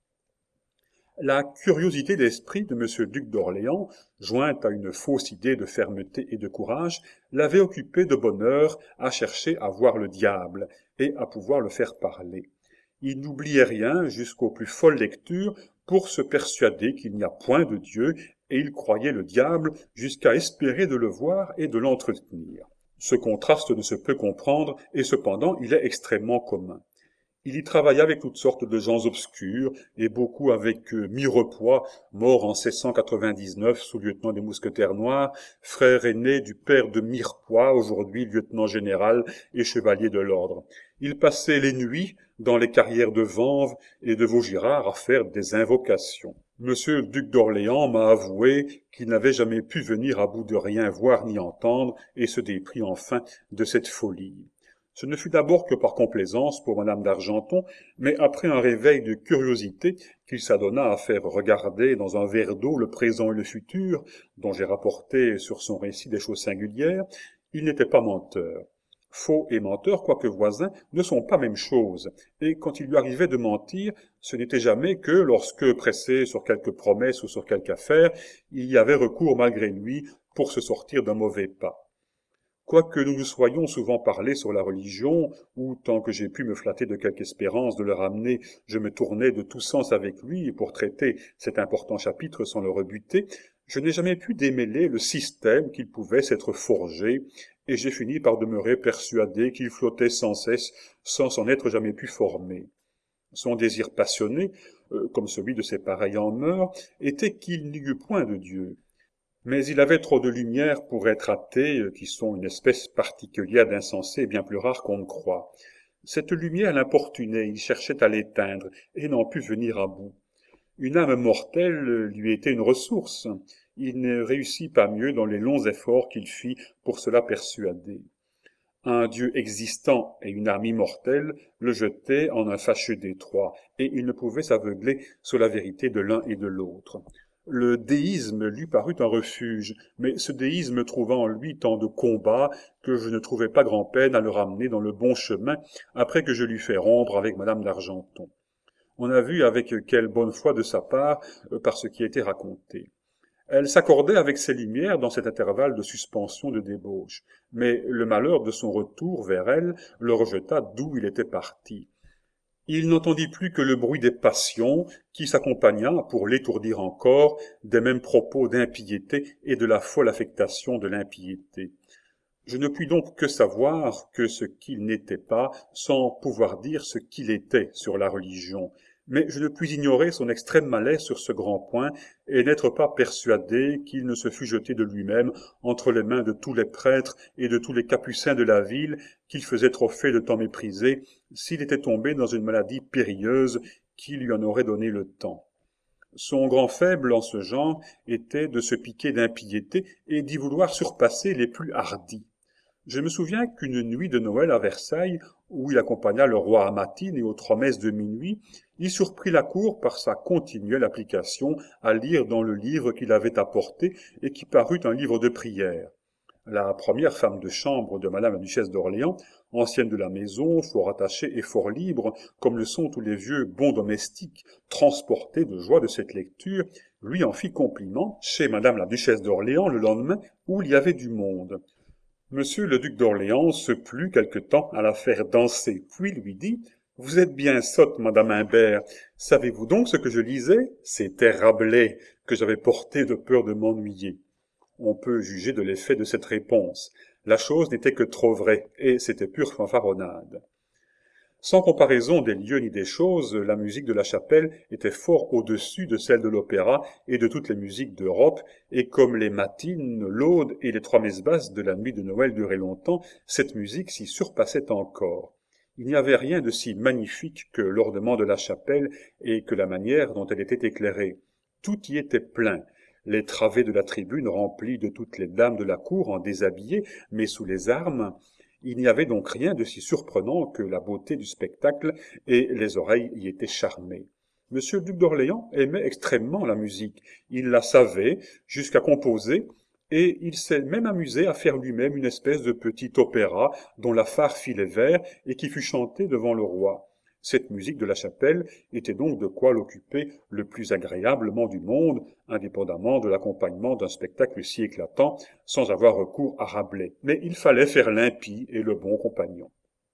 La curiosité d'esprit de M. Duc d'Orléans, jointe à une fausse idée de fermeté et de courage, l'avait occupé de bonne heure à chercher à voir le diable et à pouvoir le faire parler. Il n'oubliait rien jusqu'aux plus folles lectures pour se persuader qu'il n'y a point de Dieu, et il croyait le diable jusqu'à espérer de le voir et de l'entretenir. Ce contraste ne se peut comprendre, et cependant il est extrêmement commun. Il y travailla avec toutes sortes de gens obscurs, et beaucoup avec euh, Mirepoix, mort en seize cent quatre-vingt-dix-neuf, sous-lieutenant des Mousquetaires Noirs, frère aîné du père de Mirepoix, aujourd'hui lieutenant général et chevalier de l'ordre. Il passait les nuits dans les carrières de Vanves et de Vaugirard à faire des invocations. Monsieur le duc d'Orléans m'a avoué qu'il n'avait jamais pu venir à bout de rien voir ni entendre, et se déprit enfin de cette folie. Ce ne fut d'abord que par complaisance pour madame d'Argenton, mais après un réveil de curiosité qu'il s'adonna à faire regarder dans un verre d'eau le présent et le futur, dont j'ai rapporté sur son récit des choses singulières, il n'était pas menteur. Faux et menteur, quoique voisins, ne sont pas même chose, et quand il lui arrivait de mentir, ce n'était jamais que lorsque, pressé sur quelque promesse ou sur quelque affaire, il y avait recours malgré lui pour se sortir d'un mauvais pas. Quoique nous nous soyons souvent parlé sur la religion, ou tant que j'ai pu me flatter de quelque espérance de le ramener, je me tournais de tous sens avec lui pour traiter cet important chapitre sans le rebuter, je n'ai jamais pu démêler le système qu'il pouvait s'être forgé, et j'ai fini par demeurer persuadé qu'il flottait sans cesse sans s'en être jamais pu former. Son désir passionné, euh, comme celui de ses pareils en mœurs, était qu'il n'y eût point de Dieu. Mais il avait trop de lumière pour être athée, qui sont une espèce particulière d'insensés bien plus rare qu'on ne croit. Cette lumière l'importunait, il cherchait à l'éteindre, et n'en put venir à bout. Une âme mortelle lui était une ressource. Il ne réussit pas mieux dans les longs efforts qu'il fit pour cela persuader. Un Dieu existant et une âme immortelle le jetaient en un fâcheux détroit, et il ne pouvait s'aveugler sur la vérité de l'un et de l'autre. Le déisme lui parut un refuge, mais ce déisme trouva en lui tant de combats que je ne trouvai pas grand-peine à le ramener dans le bon chemin après que je l'eus fait rompre avec madame d'Argenton. On a vu avec quelle bonne foi de sa part euh, par ce qui a été raconté. Elle s'accordait avec ses lumières dans cet intervalle de suspension de débauche, mais le malheur de son retour vers elle le rejeta d'où il était parti. Il n'entendit plus que le bruit des passions qui s'accompagna, pour l'étourdir encore, des mêmes propos d'impiété et de la folle affectation de l'impiété. Je ne puis donc que savoir que ce qu'il n'était pas, sans pouvoir dire ce qu'il était sur la religion. Mais je ne puis ignorer son extrême malaise sur ce grand point, et n'être pas persuadé qu'il ne se fût jeté de lui-même entre les mains de tous les prêtres et de tous les capucins de la ville, qu'il faisait trophée de tant mépriser, s'il était tombé dans une maladie périlleuse qui lui en aurait donné le temps. Son grand faible en ce genre était de se piquer d'impiété et d'y vouloir surpasser les plus hardis. Je me souviens qu'une nuit de Noël à Versailles, où il accompagna le roi à matines et aux trois messes de minuit, il surprit la cour par sa continuelle application à lire dans le livre qu'il avait apporté et qui parut un livre de prières. La première femme de chambre de madame la duchesse d'Orléans, ancienne de la maison, fort attachée et fort libre, comme le sont tous les vieux bons domestiques, transportés de joie de cette lecture, lui en fit compliment chez madame la duchesse d'Orléans le lendemain où il y avait du monde. Monsieur le duc d'Orléans se plut quelque temps à la faire danser, puis lui dit « Vous êtes bien sotte, madame Imbert. Savez-vous donc ce que je lisais? C'était Rabelais, que j'avais porté de peur de m'ennuyer. » On peut juger de l'effet de cette réponse. La chose n'était que trop vraie, et c'était pure fanfaronnade. Sans comparaison des lieux ni des choses, la musique de la chapelle était fort au-dessus de celle de l'opéra et de toutes les musiques d'Europe, et comme les matines, l'aude et les trois messes basses de la nuit de Noël duraient longtemps, cette musique s'y surpassait encore. Il n'y avait rien de si magnifique que l'ornement de la chapelle et que la manière dont elle était éclairée. Tout y était plein. Les travées de la tribune remplies de toutes les dames de la cour en déshabillé, mais sous les armes. Il n'y avait donc rien de si surprenant que la beauté du spectacle, et les oreilles y étaient charmées. Monsieur le duc d'Orléans aimait extrêmement la musique. Il la savait, jusqu'à composer, et il s'est même amusé à faire lui-même une espèce de petit opéra dont la phare fit les vers et qui fut chanté devant le roi. Cette musique de la chapelle était donc de quoi l'occuper le plus agréablement du monde, indépendamment de l'accompagnement d'un spectacle si éclatant, sans avoir recours à Rabelais. Mais il fallait faire l'impie et le bon compagnon.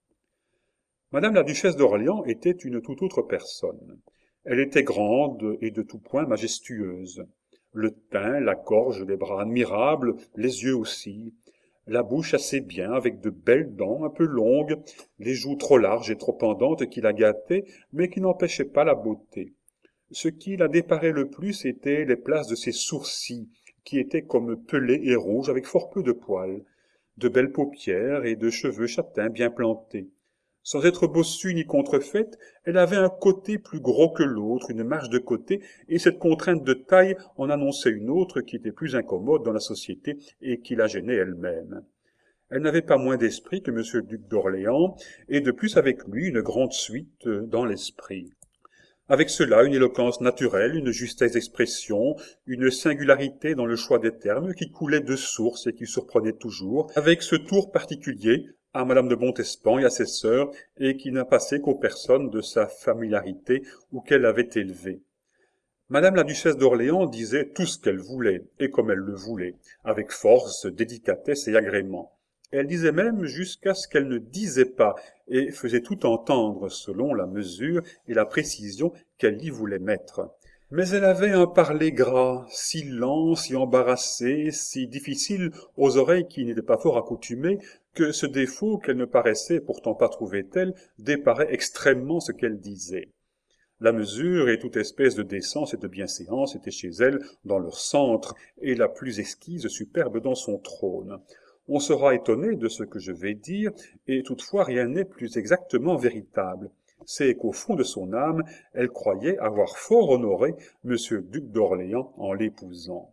Madame la duchesse d'Orléans était une toute autre personne. Elle était grande et de tout point majestueuse. Le teint, la gorge, les bras admirables, les yeux aussi. La bouche assez bien, avec de belles dents un peu longues, les joues trop larges et trop pendantes qui la gâtaient, mais qui n'empêchaient pas la beauté. Ce qui la déparait le plus étaient les places de ses sourcils, qui étaient comme pelés et rouges avec fort peu de poils, de belles paupières et de cheveux châtains bien plantés. Sans être bossue ni contrefaite, elle avait un côté plus gros que l'autre, une marge de côté, et cette contrainte de taille en annonçait une autre qui était plus incommode dans la société et qui la gênait elle-même. Elle n'avait pas moins d'esprit que monsieur le duc d'Orléans, et de plus avec lui une grande suite dans l'esprit. Avec cela, une éloquence naturelle, une justesse d'expression, une singularité dans le choix des termes qui coulait de source et qui surprenait toujours, avec ce tour particulier à madame de Montespan et à ses sœurs, et qui n'a passé qu'aux personnes de sa familiarité ou qu'elle avait élevées. Madame la duchesse d'Orléans disait tout ce qu'elle voulait, et comme elle le voulait, avec force, délicatesse et agrément. Elle disait même jusqu'à ce qu'elle ne disait pas, et faisait tout entendre selon la mesure et la précision qu'elle y voulait mettre. Mais elle avait un parler gras, si lent, si embarrassé, si difficile aux oreilles qui n'étaient pas fort accoutumées, que ce défaut qu'elle ne paraissait pourtant pas trouver tel, déparait extrêmement ce qu'elle disait. La mesure et toute espèce de décence et de bienséance étaient chez elle dans leur centre, et la plus exquise superbe dans son trône. On sera étonné de ce que je vais dire, et toutefois rien n'est plus exactement véritable. C'est qu'au fond de son âme, elle croyait avoir fort honoré monsieur le duc d'Orléans en l'épousant.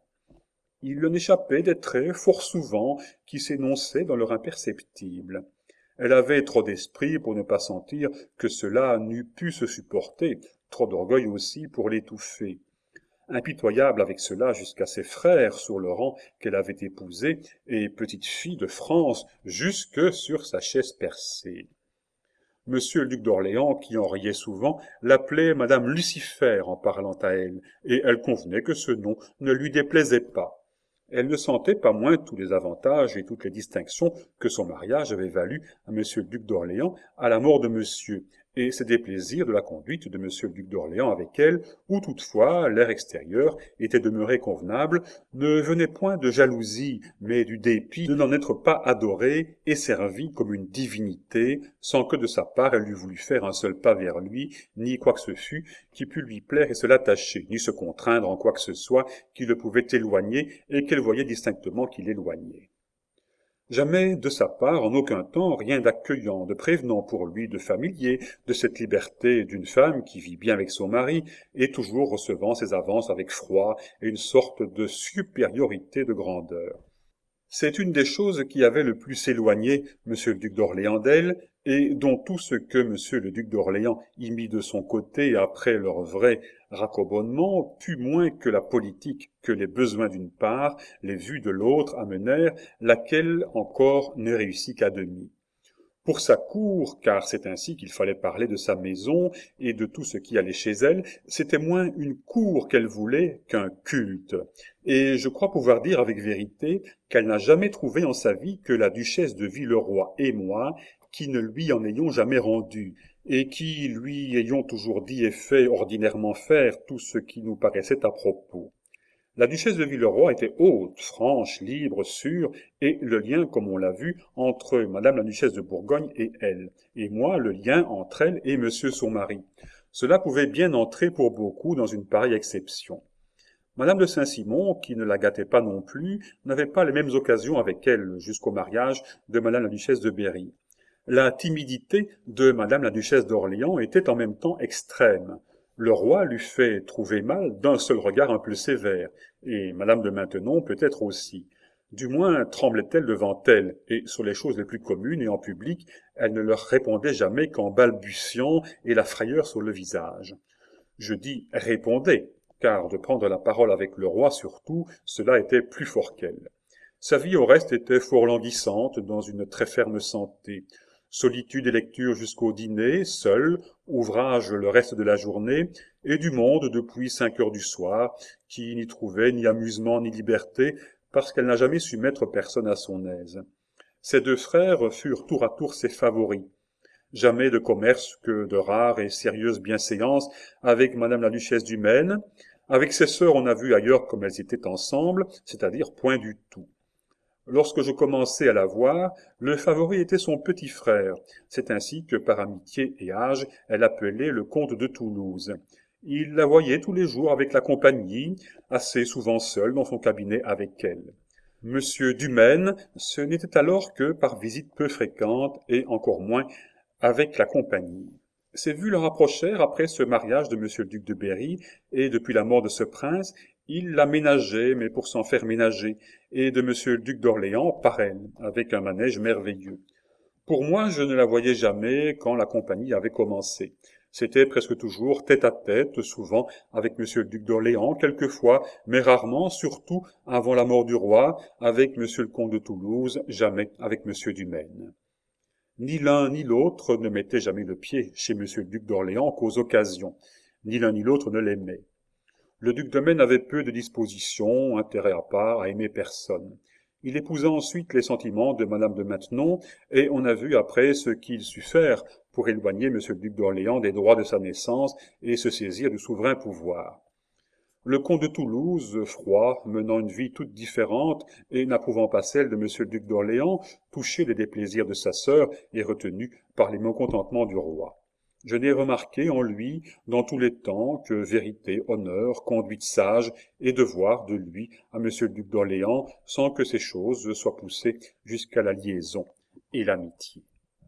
Il lui en échappait des traits fort souvent qui s'énonçaient dans leur imperceptible. Elle avait trop d'esprit pour ne pas sentir que cela n'eût pu se supporter, trop d'orgueil aussi pour l'étouffer. Impitoyable avec cela jusqu'à ses frères sur le rang qu'elle avait épousé, et petite fille de France jusque sur sa chaise percée. Monsieur le duc d'Orléans, qui en riait souvent, l'appelait madame Lucifer en parlant à elle, et elle convenait que ce nom ne lui déplaisait pas. Elle ne sentait pas moins tous les avantages et toutes les distinctions que son mariage avait valu à monsieur le duc d'Orléans à la mort de monsieur, et ses déplaisirs de la conduite de monsieur le duc d'Orléans avec elle, où toutefois l'air extérieur était demeuré convenable, ne venait point de jalousie, mais du dépit de n'en être pas adorée et servie comme une divinité, sans que de sa part elle eût voulu faire un seul pas vers lui, ni quoi que ce fût qui pût lui plaire et se l'attacher, ni se contraindre en quoi que ce soit qui le pouvait éloigner et qu'elle voyait distinctement qu'il éloignait. Jamais, de sa part, en aucun temps, rien d'accueillant, de prévenant pour lui, de familier, de cette liberté d'une femme qui vit bien avec son mari, et toujours recevant ses avances avec froid et une sorte de supériorité de grandeur. C'est une des choses qui avait le plus éloigné monsieur le duc d'Orléans d'elle, et dont tout ce que monsieur le duc d'Orléans y mit de son côté après leur vrai raccommodement put moins que la politique, que les besoins d'une part, les vues de l'autre amenèrent, laquelle encore ne réussit qu'à demi. Pour sa cour, car c'est ainsi qu'il fallait parler de sa maison et de tout ce qui allait chez elle, c'était moins une cour qu'elle voulait qu'un culte. Et je crois pouvoir dire avec vérité qu'elle n'a jamais trouvé en sa vie que la duchesse de Villeroy et moi, qui ne lui en ayons jamais rendu, et qui lui ayons toujours dit et fait ordinairement faire tout ce qui nous paraissait à propos. La duchesse de Villeroy était haute, franche, libre, sûre, et le lien, comme on l'a vu, entre madame la duchesse de Bourgogne et elle, et moi, le lien entre elle et monsieur son mari. Cela pouvait bien entrer pour beaucoup dans une pareille exception. Madame de Saint-Simon, qui ne la gâtait pas non plus, n'avait pas les mêmes occasions avec elle jusqu'au mariage de madame la duchesse de Berry. La timidité de madame la duchesse d'Orléans était en même temps extrême. Le roi l'eût fait trouver mal d'un seul regard un peu sévère, et madame de Maintenon peut-être aussi. Du moins tremblait-elle devant elle, et sur les choses les plus communes et en public, elle ne leur répondait jamais qu'en balbutiant et la frayeur sur le visage. Je dis répondait, car de prendre la parole avec le roi surtout, cela était plus fort qu'elle. Sa vie au reste était fort languissante, dans une très ferme santé. Solitude et lecture jusqu'au dîner, seul, ouvrage le reste de la journée, et du monde depuis cinq heures du soir, qui n'y trouvait ni amusement ni liberté, parce qu'elle n'a jamais su mettre personne à son aise. Ses deux frères furent tour à tour ses favoris. Jamais de commerce que de rares et sérieuses bienséances avec madame la duchesse du Maine. Avec ses sœurs on a vu ailleurs comme elles étaient ensemble, c'est-à-dire point du tout. Lorsque je commençai à la voir, le favori était son petit frère. C'est ainsi que, par amitié et âge, elle appelait le comte de Toulouse. Il la voyait tous les jours avec la compagnie, assez souvent seul dans son cabinet avec elle. Monsieur Dumaine, ce n'était alors que par visite peu fréquente et encore moins avec la compagnie. Ces vues le rapprochèrent après ce mariage de monsieur le duc de Berry, et depuis la mort de ce prince, il la ménageait, mais pour s'en faire ménager, et de monsieur le duc d'Orléans par elle, avec un manège merveilleux. Pour moi, je ne la voyais jamais quand la compagnie avait commencé. C'était presque toujours tête à tête, souvent avec monsieur le duc d'Orléans, quelquefois, mais rarement, surtout avant la mort du roi, avec monsieur le comte de Toulouse, jamais avec monsieur du Maine. Ni l'un ni l'autre ne mettait jamais le pied chez monsieur le duc d'Orléans qu'aux occasions. Ni l'un ni l'autre ne l'aimait. Le duc de Maine avait peu de disposition, intérêt à part, à aimer personne. Il épousa ensuite les sentiments de madame de Maintenon, et on a vu après ce qu'il sut faire pour éloigner monsieur le duc d'Orléans des droits de sa naissance et se saisir du souverain pouvoir. Le comte de Toulouse, froid, menant une vie toute différente et n'approuvant pas celle de monsieur le duc d'Orléans, touché des déplaisirs de sa sœur et retenu par les mécontentements du roi. Je n'ai remarqué en lui, dans tous les temps, que vérité, honneur, conduite sage et devoir de lui à monsieur le duc d'Orléans, sans que ces choses soient poussées jusqu'à la liaison et l'amitié.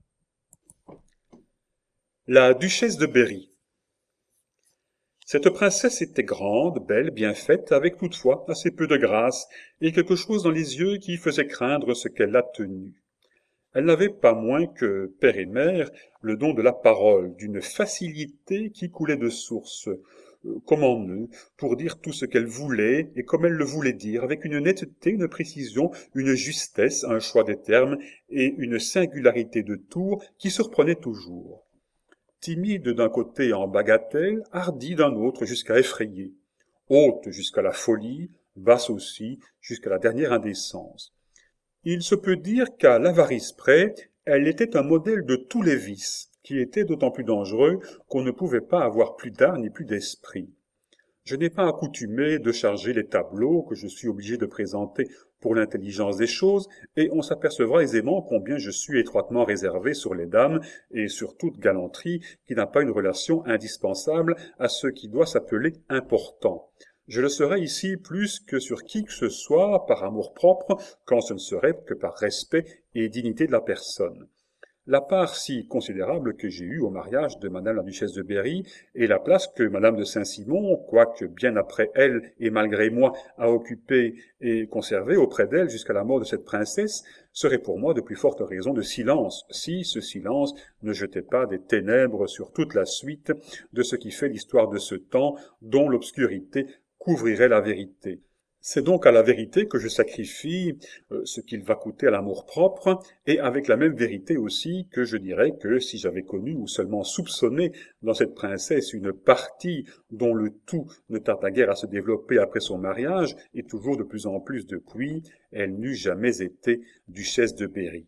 La duchesse de Berry. Cette princesse était grande, belle, bien faite, avec toutefois assez peu de grâce, et quelque chose dans les yeux qui faisait craindre ce qu'elle a tenu. Elle n'avait pas moins que père et mère le don de la parole, d'une facilité qui coulait de source, euh, comme en eux, pour dire tout ce qu'elle voulait et comme elle le voulait dire, avec une netteté, une précision, une justesse, un choix des termes et une singularité de tour qui surprenaient toujours. Timide d'un côté en bagatelle, hardie d'un autre jusqu'à effrayer, haute jusqu'à la folie, basse aussi jusqu'à la dernière indécence. Il se peut dire qu'à l'avarice près, elle était un modèle de tous les vices, qui étaient d'autant plus dangereux qu'on ne pouvait pas avoir plus d'art ni plus d'esprit. Je n'ai pas accoutumé de charger les tableaux que je suis obligé de présenter pour l'intelligence des choses, et on s'apercevra aisément combien je suis étroitement réservé sur les dames et sur toute galanterie qui n'a pas une relation indispensable à ce qui doit s'appeler important. Je le serai ici plus que sur qui que ce soit par amour-propre, quand ce ne serait que par respect et dignité de la personne. La part si considérable que j'ai eue au mariage de madame la duchesse de Berry et la place que madame de Saint-Simon, quoique bien après elle et malgré moi, a occupée et conservée auprès d'elle jusqu'à la mort de cette princesse, serait pour moi de plus fortes raisons de silence, si ce silence ne jetait pas des ténèbres sur toute la suite de ce qui fait l'histoire de ce temps dont l'obscurité couvrirait la vérité. C'est donc à la vérité que je sacrifie euh, ce qu'il va coûter à l'amour-propre, et avec la même vérité aussi que je dirais que si j'avais connu ou seulement soupçonné dans cette princesse une partie dont le tout ne tarda guère à se développer après son mariage, et toujours de plus en plus depuis, elle n'eût jamais été duchesse de Berry.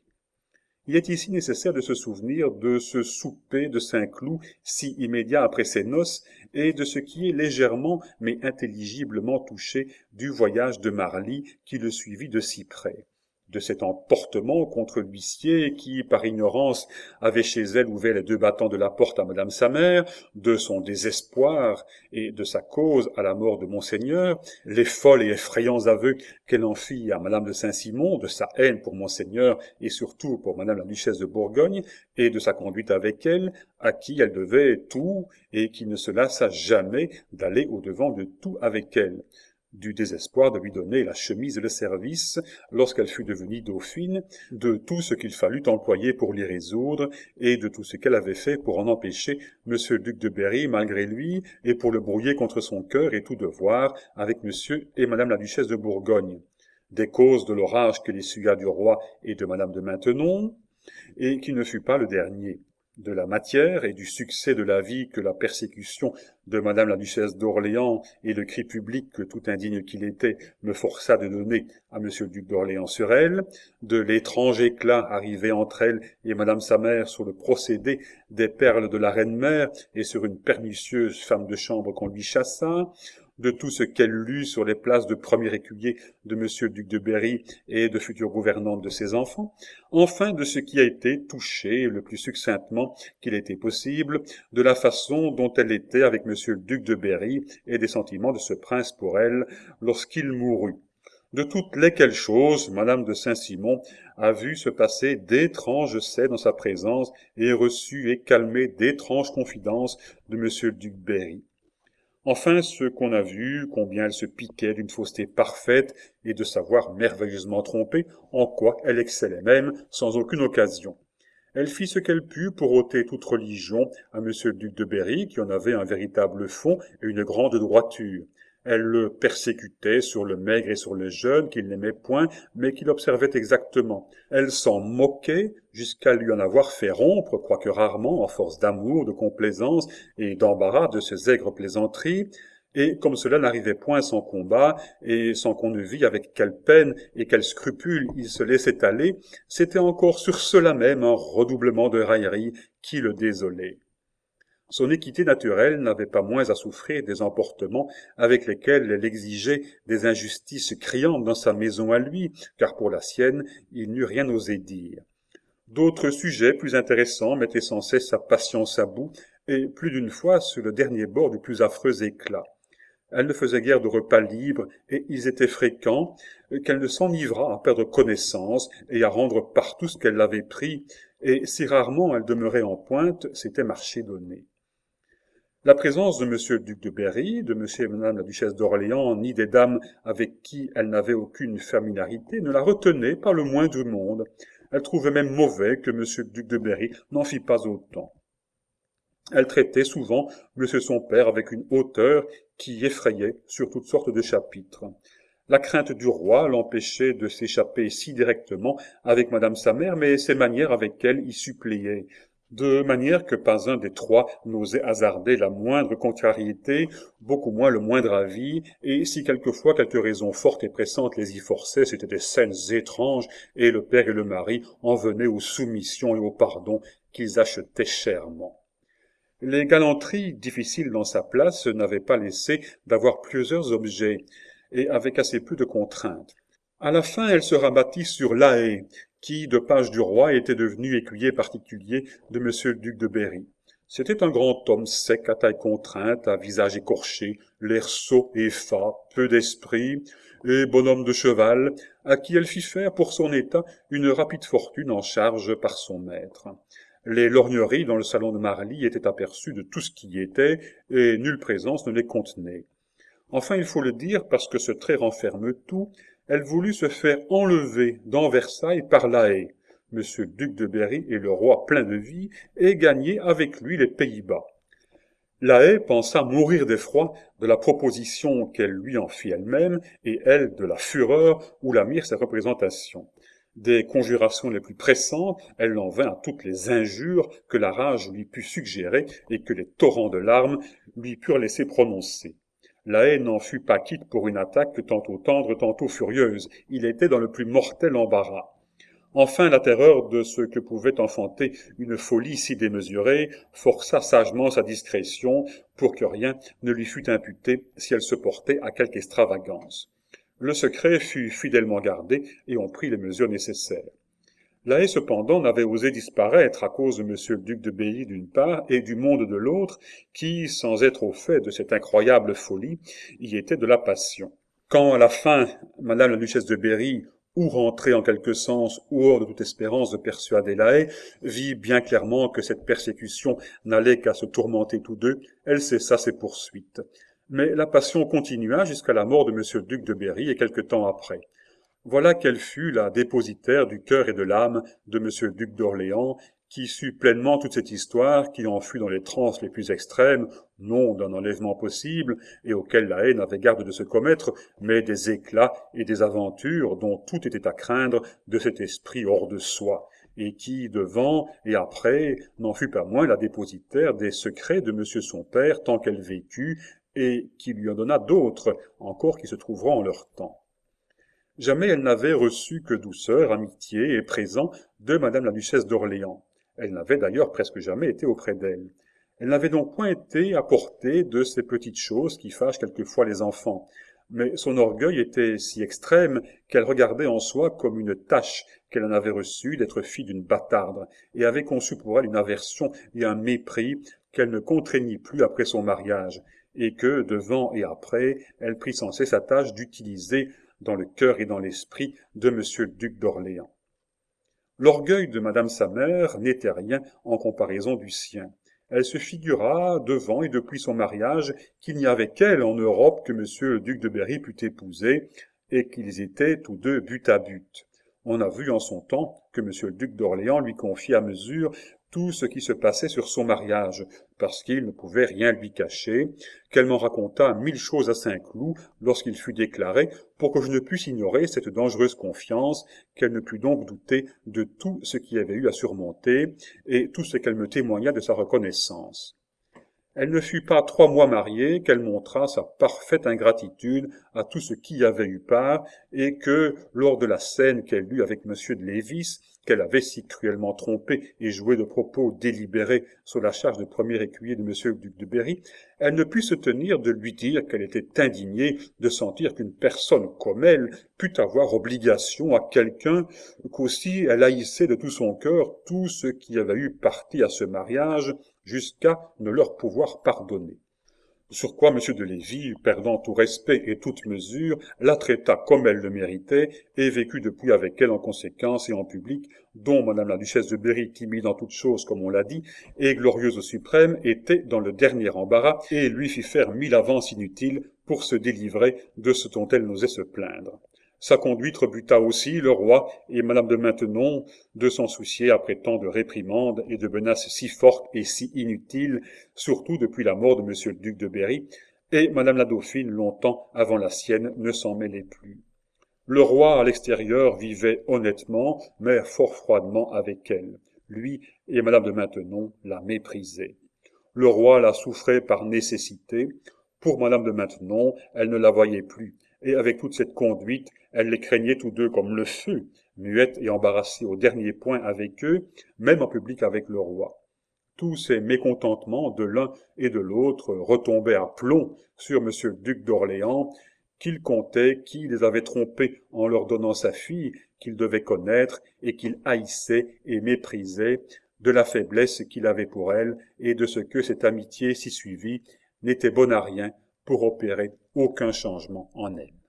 Il est ici nécessaire de se souvenir de ce souper de Saint-Cloud si immédiat après ses noces et de ce qui est légèrement mais intelligiblement touché du voyage de Marly qui le suivit de si près. De cet emportement contre l'huissier qui, par ignorance, avait chez elle ouvert les deux battants de la porte à madame sa mère, de son désespoir et de sa cause à la mort de monseigneur, les folles et effrayants aveux qu'elle en fit à madame de Saint-Simon, de sa haine pour monseigneur et surtout pour madame la duchesse de Bourgogne, et de sa conduite avec elle, à qui elle devait tout et qui ne se lassa jamais d'aller au-devant de tout avec elle. Du désespoir de lui donner la chemise et le service lorsqu'elle fut devenue dauphine, de tout ce qu'il fallut employer pour l'y résoudre, et de tout ce qu'elle avait fait pour en empêcher monsieur le duc de Berry malgré lui, et pour le brouiller contre son cœur et tout devoir avec monsieur et madame la duchesse de Bourgogne. Des causes de l'orage que l'essuya du roi et de madame de Maintenon, et qui ne fut pas le dernier. De la matière et du succès de la vie que la persécution de madame la duchesse d'Orléans et le cri public que tout indigne qu'il était me força de donner à monsieur le duc d'Orléans sur elle, de l'étrange éclat arrivé entre elle et madame sa mère sur le procédé des perles de la reine-mère et sur une pernicieuse femme de chambre qu'on lui chassa, de tout ce qu'elle lut sur les places de premier écuyer de monsieur le duc de Berry et de future gouvernante de ses enfants, enfin de ce qui a été touché le plus succinctement qu'il était possible, de la façon dont elle était avec monsieur le duc de Berry et des sentiments de ce prince pour elle lorsqu'il mourut. De toutes lesquelles choses, madame de Saint-Simon a vu se passer d'étranges scènes en sa présence et reçu et calmé d'étranges confidences de monsieur le duc de Berry. Enfin, ce qu'on a vu, combien elle se piquait d'une fausseté parfaite et de savoir merveilleusement trompée, en quoi elle excellait même, sans aucune occasion. Elle fit ce qu'elle put pour ôter toute religion à monsieur le duc de Berry, qui en avait un véritable fond et une grande droiture. Elle le persécutait sur le maigre et sur le jeune, qu'il n'aimait point, mais qu'il observait exactement. Elle s'en moquait, jusqu'à lui en avoir fait rompre, quoique rarement, en force d'amour, de complaisance et d'embarras de ses aigres plaisanteries, et comme cela n'arrivait point sans combat, et sans qu'on ne vît avec quelle peine et quel scrupule il se laissait aller, c'était encore sur cela même un redoublement de raillerie qui le désolait. Son équité naturelle n'avait pas moins à souffrir des emportements avec lesquels elle exigeait des injustices criantes dans sa maison à lui, car pour la sienne, il n'eût rien osé dire. D'autres sujets plus intéressants mettaient sans cesse sa patience à bout, et plus d'une fois sur le dernier bord du plus affreux éclat. Elle ne faisait guère de repas libres, et ils étaient fréquents, qu'elle ne s'enivra à perdre connaissance et à rendre partout ce qu'elle avait pris, et si rarement elle demeurait en pointe, c'était marché donné. La présence de monsieur le duc de Berry, de monsieur et madame la duchesse d'Orléans, ni des dames avec qui elle n'avait aucune familiarité, ne la retenait pas le moins du monde. Elle trouvait même mauvais que monsieur le duc de Berry n'en fît pas autant. Elle traitait souvent monsieur son père avec une hauteur qui effrayait sur toutes sortes de chapitres. La crainte du roi l'empêchait de s'échapper si directement avec madame sa mère, mais ses manières avec elle y suppléaient, de manière que pas un des trois n'osait hasarder la moindre contrariété, beaucoup moins le moindre avis, et si quelquefois quelques raisons fortes et pressantes les y forçaient, c'étaient des scènes étranges, et le père et le mari en venaient aux soumissions et au pardon qu'ils achetaient chèrement. Les galanteries, difficiles dans sa place, n'avaient pas laissé d'avoir plusieurs objets, et avec assez peu de contraintes. À la fin, elle se rabattit sur La Haye, qui, de page du roi, était devenu écuyer particulier de monsieur le duc de Berry. C'était un grand homme sec, à taille contrainte, à visage écorché, l'air sot et fat, peu d'esprit, et bonhomme de cheval, à qui elle fit faire pour son état une rapide fortune en charge par son maître. Les lorgneries dans le salon de Marly étaient aperçues de tout ce qui y était, et nulle présence ne les contenait. Enfin, il faut le dire, parce que ce trait renferme tout, elle voulut se faire enlever dans Versailles par La Haye, Monsieur le duc de Berry et le roi plein de vie, et gagner avec lui les Pays-Bas. La Haye pensa mourir d'effroi de la proposition qu'elle lui en fit elle-même, et elle de la fureur où la mirent ses représentations. Des conjurations les plus pressantes, elle en vint à toutes les injures que la rage lui put suggérer et que les torrents de larmes lui purent laisser prononcer. La Haye n'en fut pas quitte pour une attaque tantôt tendre, tantôt furieuse. Il était dans le plus mortel embarras. Enfin, la terreur de ce que pouvait enfanter une folie si démesurée força sagement sa discrétion pour que rien ne lui fût imputé si elle se portait à quelque extravagance. Le secret fut fidèlement gardé et on prit les mesures nécessaires. La Haye, cependant, n'avait osé disparaître à cause de Monsieur le duc de Berry d'une part et du monde de l'autre, qui, sans être au fait de cette incroyable folie, y était de la passion. Quand, à la fin, madame la duchesse de Berry, ou rentrée en quelque sens, ou hors de toute espérance de persuader la Haye, vit bien clairement que cette persécution n'allait qu'à se tourmenter tous deux, elle cessa ses poursuites. Mais la passion continua jusqu'à la mort de Monsieur le duc de Berry et quelque temps après. Voilà quelle fut la dépositaire du cœur et de l'âme de Monsieur le duc d'Orléans, qui sut pleinement toute cette histoire, qui en fut dans les transes les plus extrêmes, non d'un enlèvement possible, et auquel la Haye n'avait garde de se commettre, mais des éclats et des aventures dont tout était à craindre de cet esprit hors de soi, et qui, devant et après, n'en fut pas moins la dépositaire des secrets de monsieur son père tant qu'elle vécut, et qui lui en donna d'autres, encore qui se trouveront en leur temps. Jamais elle n'avait reçu que douceur, amitié et présents de madame la duchesse d'Orléans. Elle n'avait d'ailleurs presque jamais été auprès d'elle. Elle n'avait donc point été à portée de ces petites choses qui fâchent quelquefois les enfants. Mais son orgueil était si extrême qu'elle regardait en soi comme une tâche qu'elle en avait reçue d'être fille d'une bâtarde, et avait conçu pour elle une aversion et un mépris qu'elle ne contraignit plus après son mariage, et que, devant et après, elle prit sans cesse sa tâche d'utiliser dans le cœur et dans l'esprit de monsieur le duc d'Orléans. L'orgueil de madame sa mère n'était rien en comparaison du sien. Elle se figura, devant et depuis son mariage, qu'il n'y avait qu'elle en Europe que monsieur le duc de Berry pût épouser, et qu'ils étaient tous deux but à but. On a vu en son temps que monsieur le duc d'Orléans lui confiait à mesure tout ce qui se passait sur son mariage, parce qu'il ne pouvait rien lui cacher, qu'elle m'en raconta mille choses à Saint-Cloud lorsqu'il fut déclaré, pour que je ne puisse ignorer cette dangereuse confiance, qu'elle ne put donc douter de tout ce qu'il y avait eu à surmonter, et tout ce qu'elle me témoigna de sa reconnaissance. Elle ne fut pas trois mois mariée qu'elle montra sa parfaite ingratitude à tout ce qui y avait eu part, et que, lors de la scène qu'elle eut avec monsieur de Lévis, qu'elle avait si cruellement trompé et joué de propos délibérés sur la charge de premier écuyer de monsieur le duc de Berry, elle ne put se tenir de lui dire qu'elle était indignée de sentir qu'une personne comme elle pût avoir obligation à quelqu'un, qu'aussi elle haïssait de tout son cœur tout ce qui avait eu partie à ce mariage, jusqu'à ne leur pouvoir pardonner. Sur quoi monsieur de Lévis, perdant tout respect et toute mesure, la traita comme elle le méritait, et vécut depuis avec elle en conséquence et en public, dont madame la duchesse de Berry, timide en toutes choses comme on l'a dit, et glorieuse au suprême, était dans le dernier embarras, et lui fit faire mille avances inutiles pour se délivrer de ce dont elle n'osait se plaindre. Sa conduite rebuta aussi le roi et madame de Maintenon de s'en soucier après tant de réprimandes et de menaces si fortes et si inutiles, surtout depuis la mort de monsieur le duc de Berry, et madame la dauphine, longtemps avant la sienne, ne s'en mêlait plus. Le roi, à l'extérieur, vivait honnêtement, mais fort froidement avec elle. Lui et madame de Maintenon la méprisaient. Le roi la souffrait par nécessité. Pour madame de Maintenon, elle ne la voyait plus, et avec toute cette conduite, elle les craignait tous deux comme le feu, muette et embarrassée au dernier point avec eux, même en public avec le roi. Tous ces mécontentements de l'un et de l'autre retombaient à plomb sur monsieur le duc d'Orléans, qu'il comptait qui les avait trompés en leur donnant sa fille, qu'il devait connaître et qu'il haïssait et méprisait, de la faiblesse qu'il avait pour elle et de ce que cette amitié si suivie n'était bonne à rien pour opérer aucun changement en elle.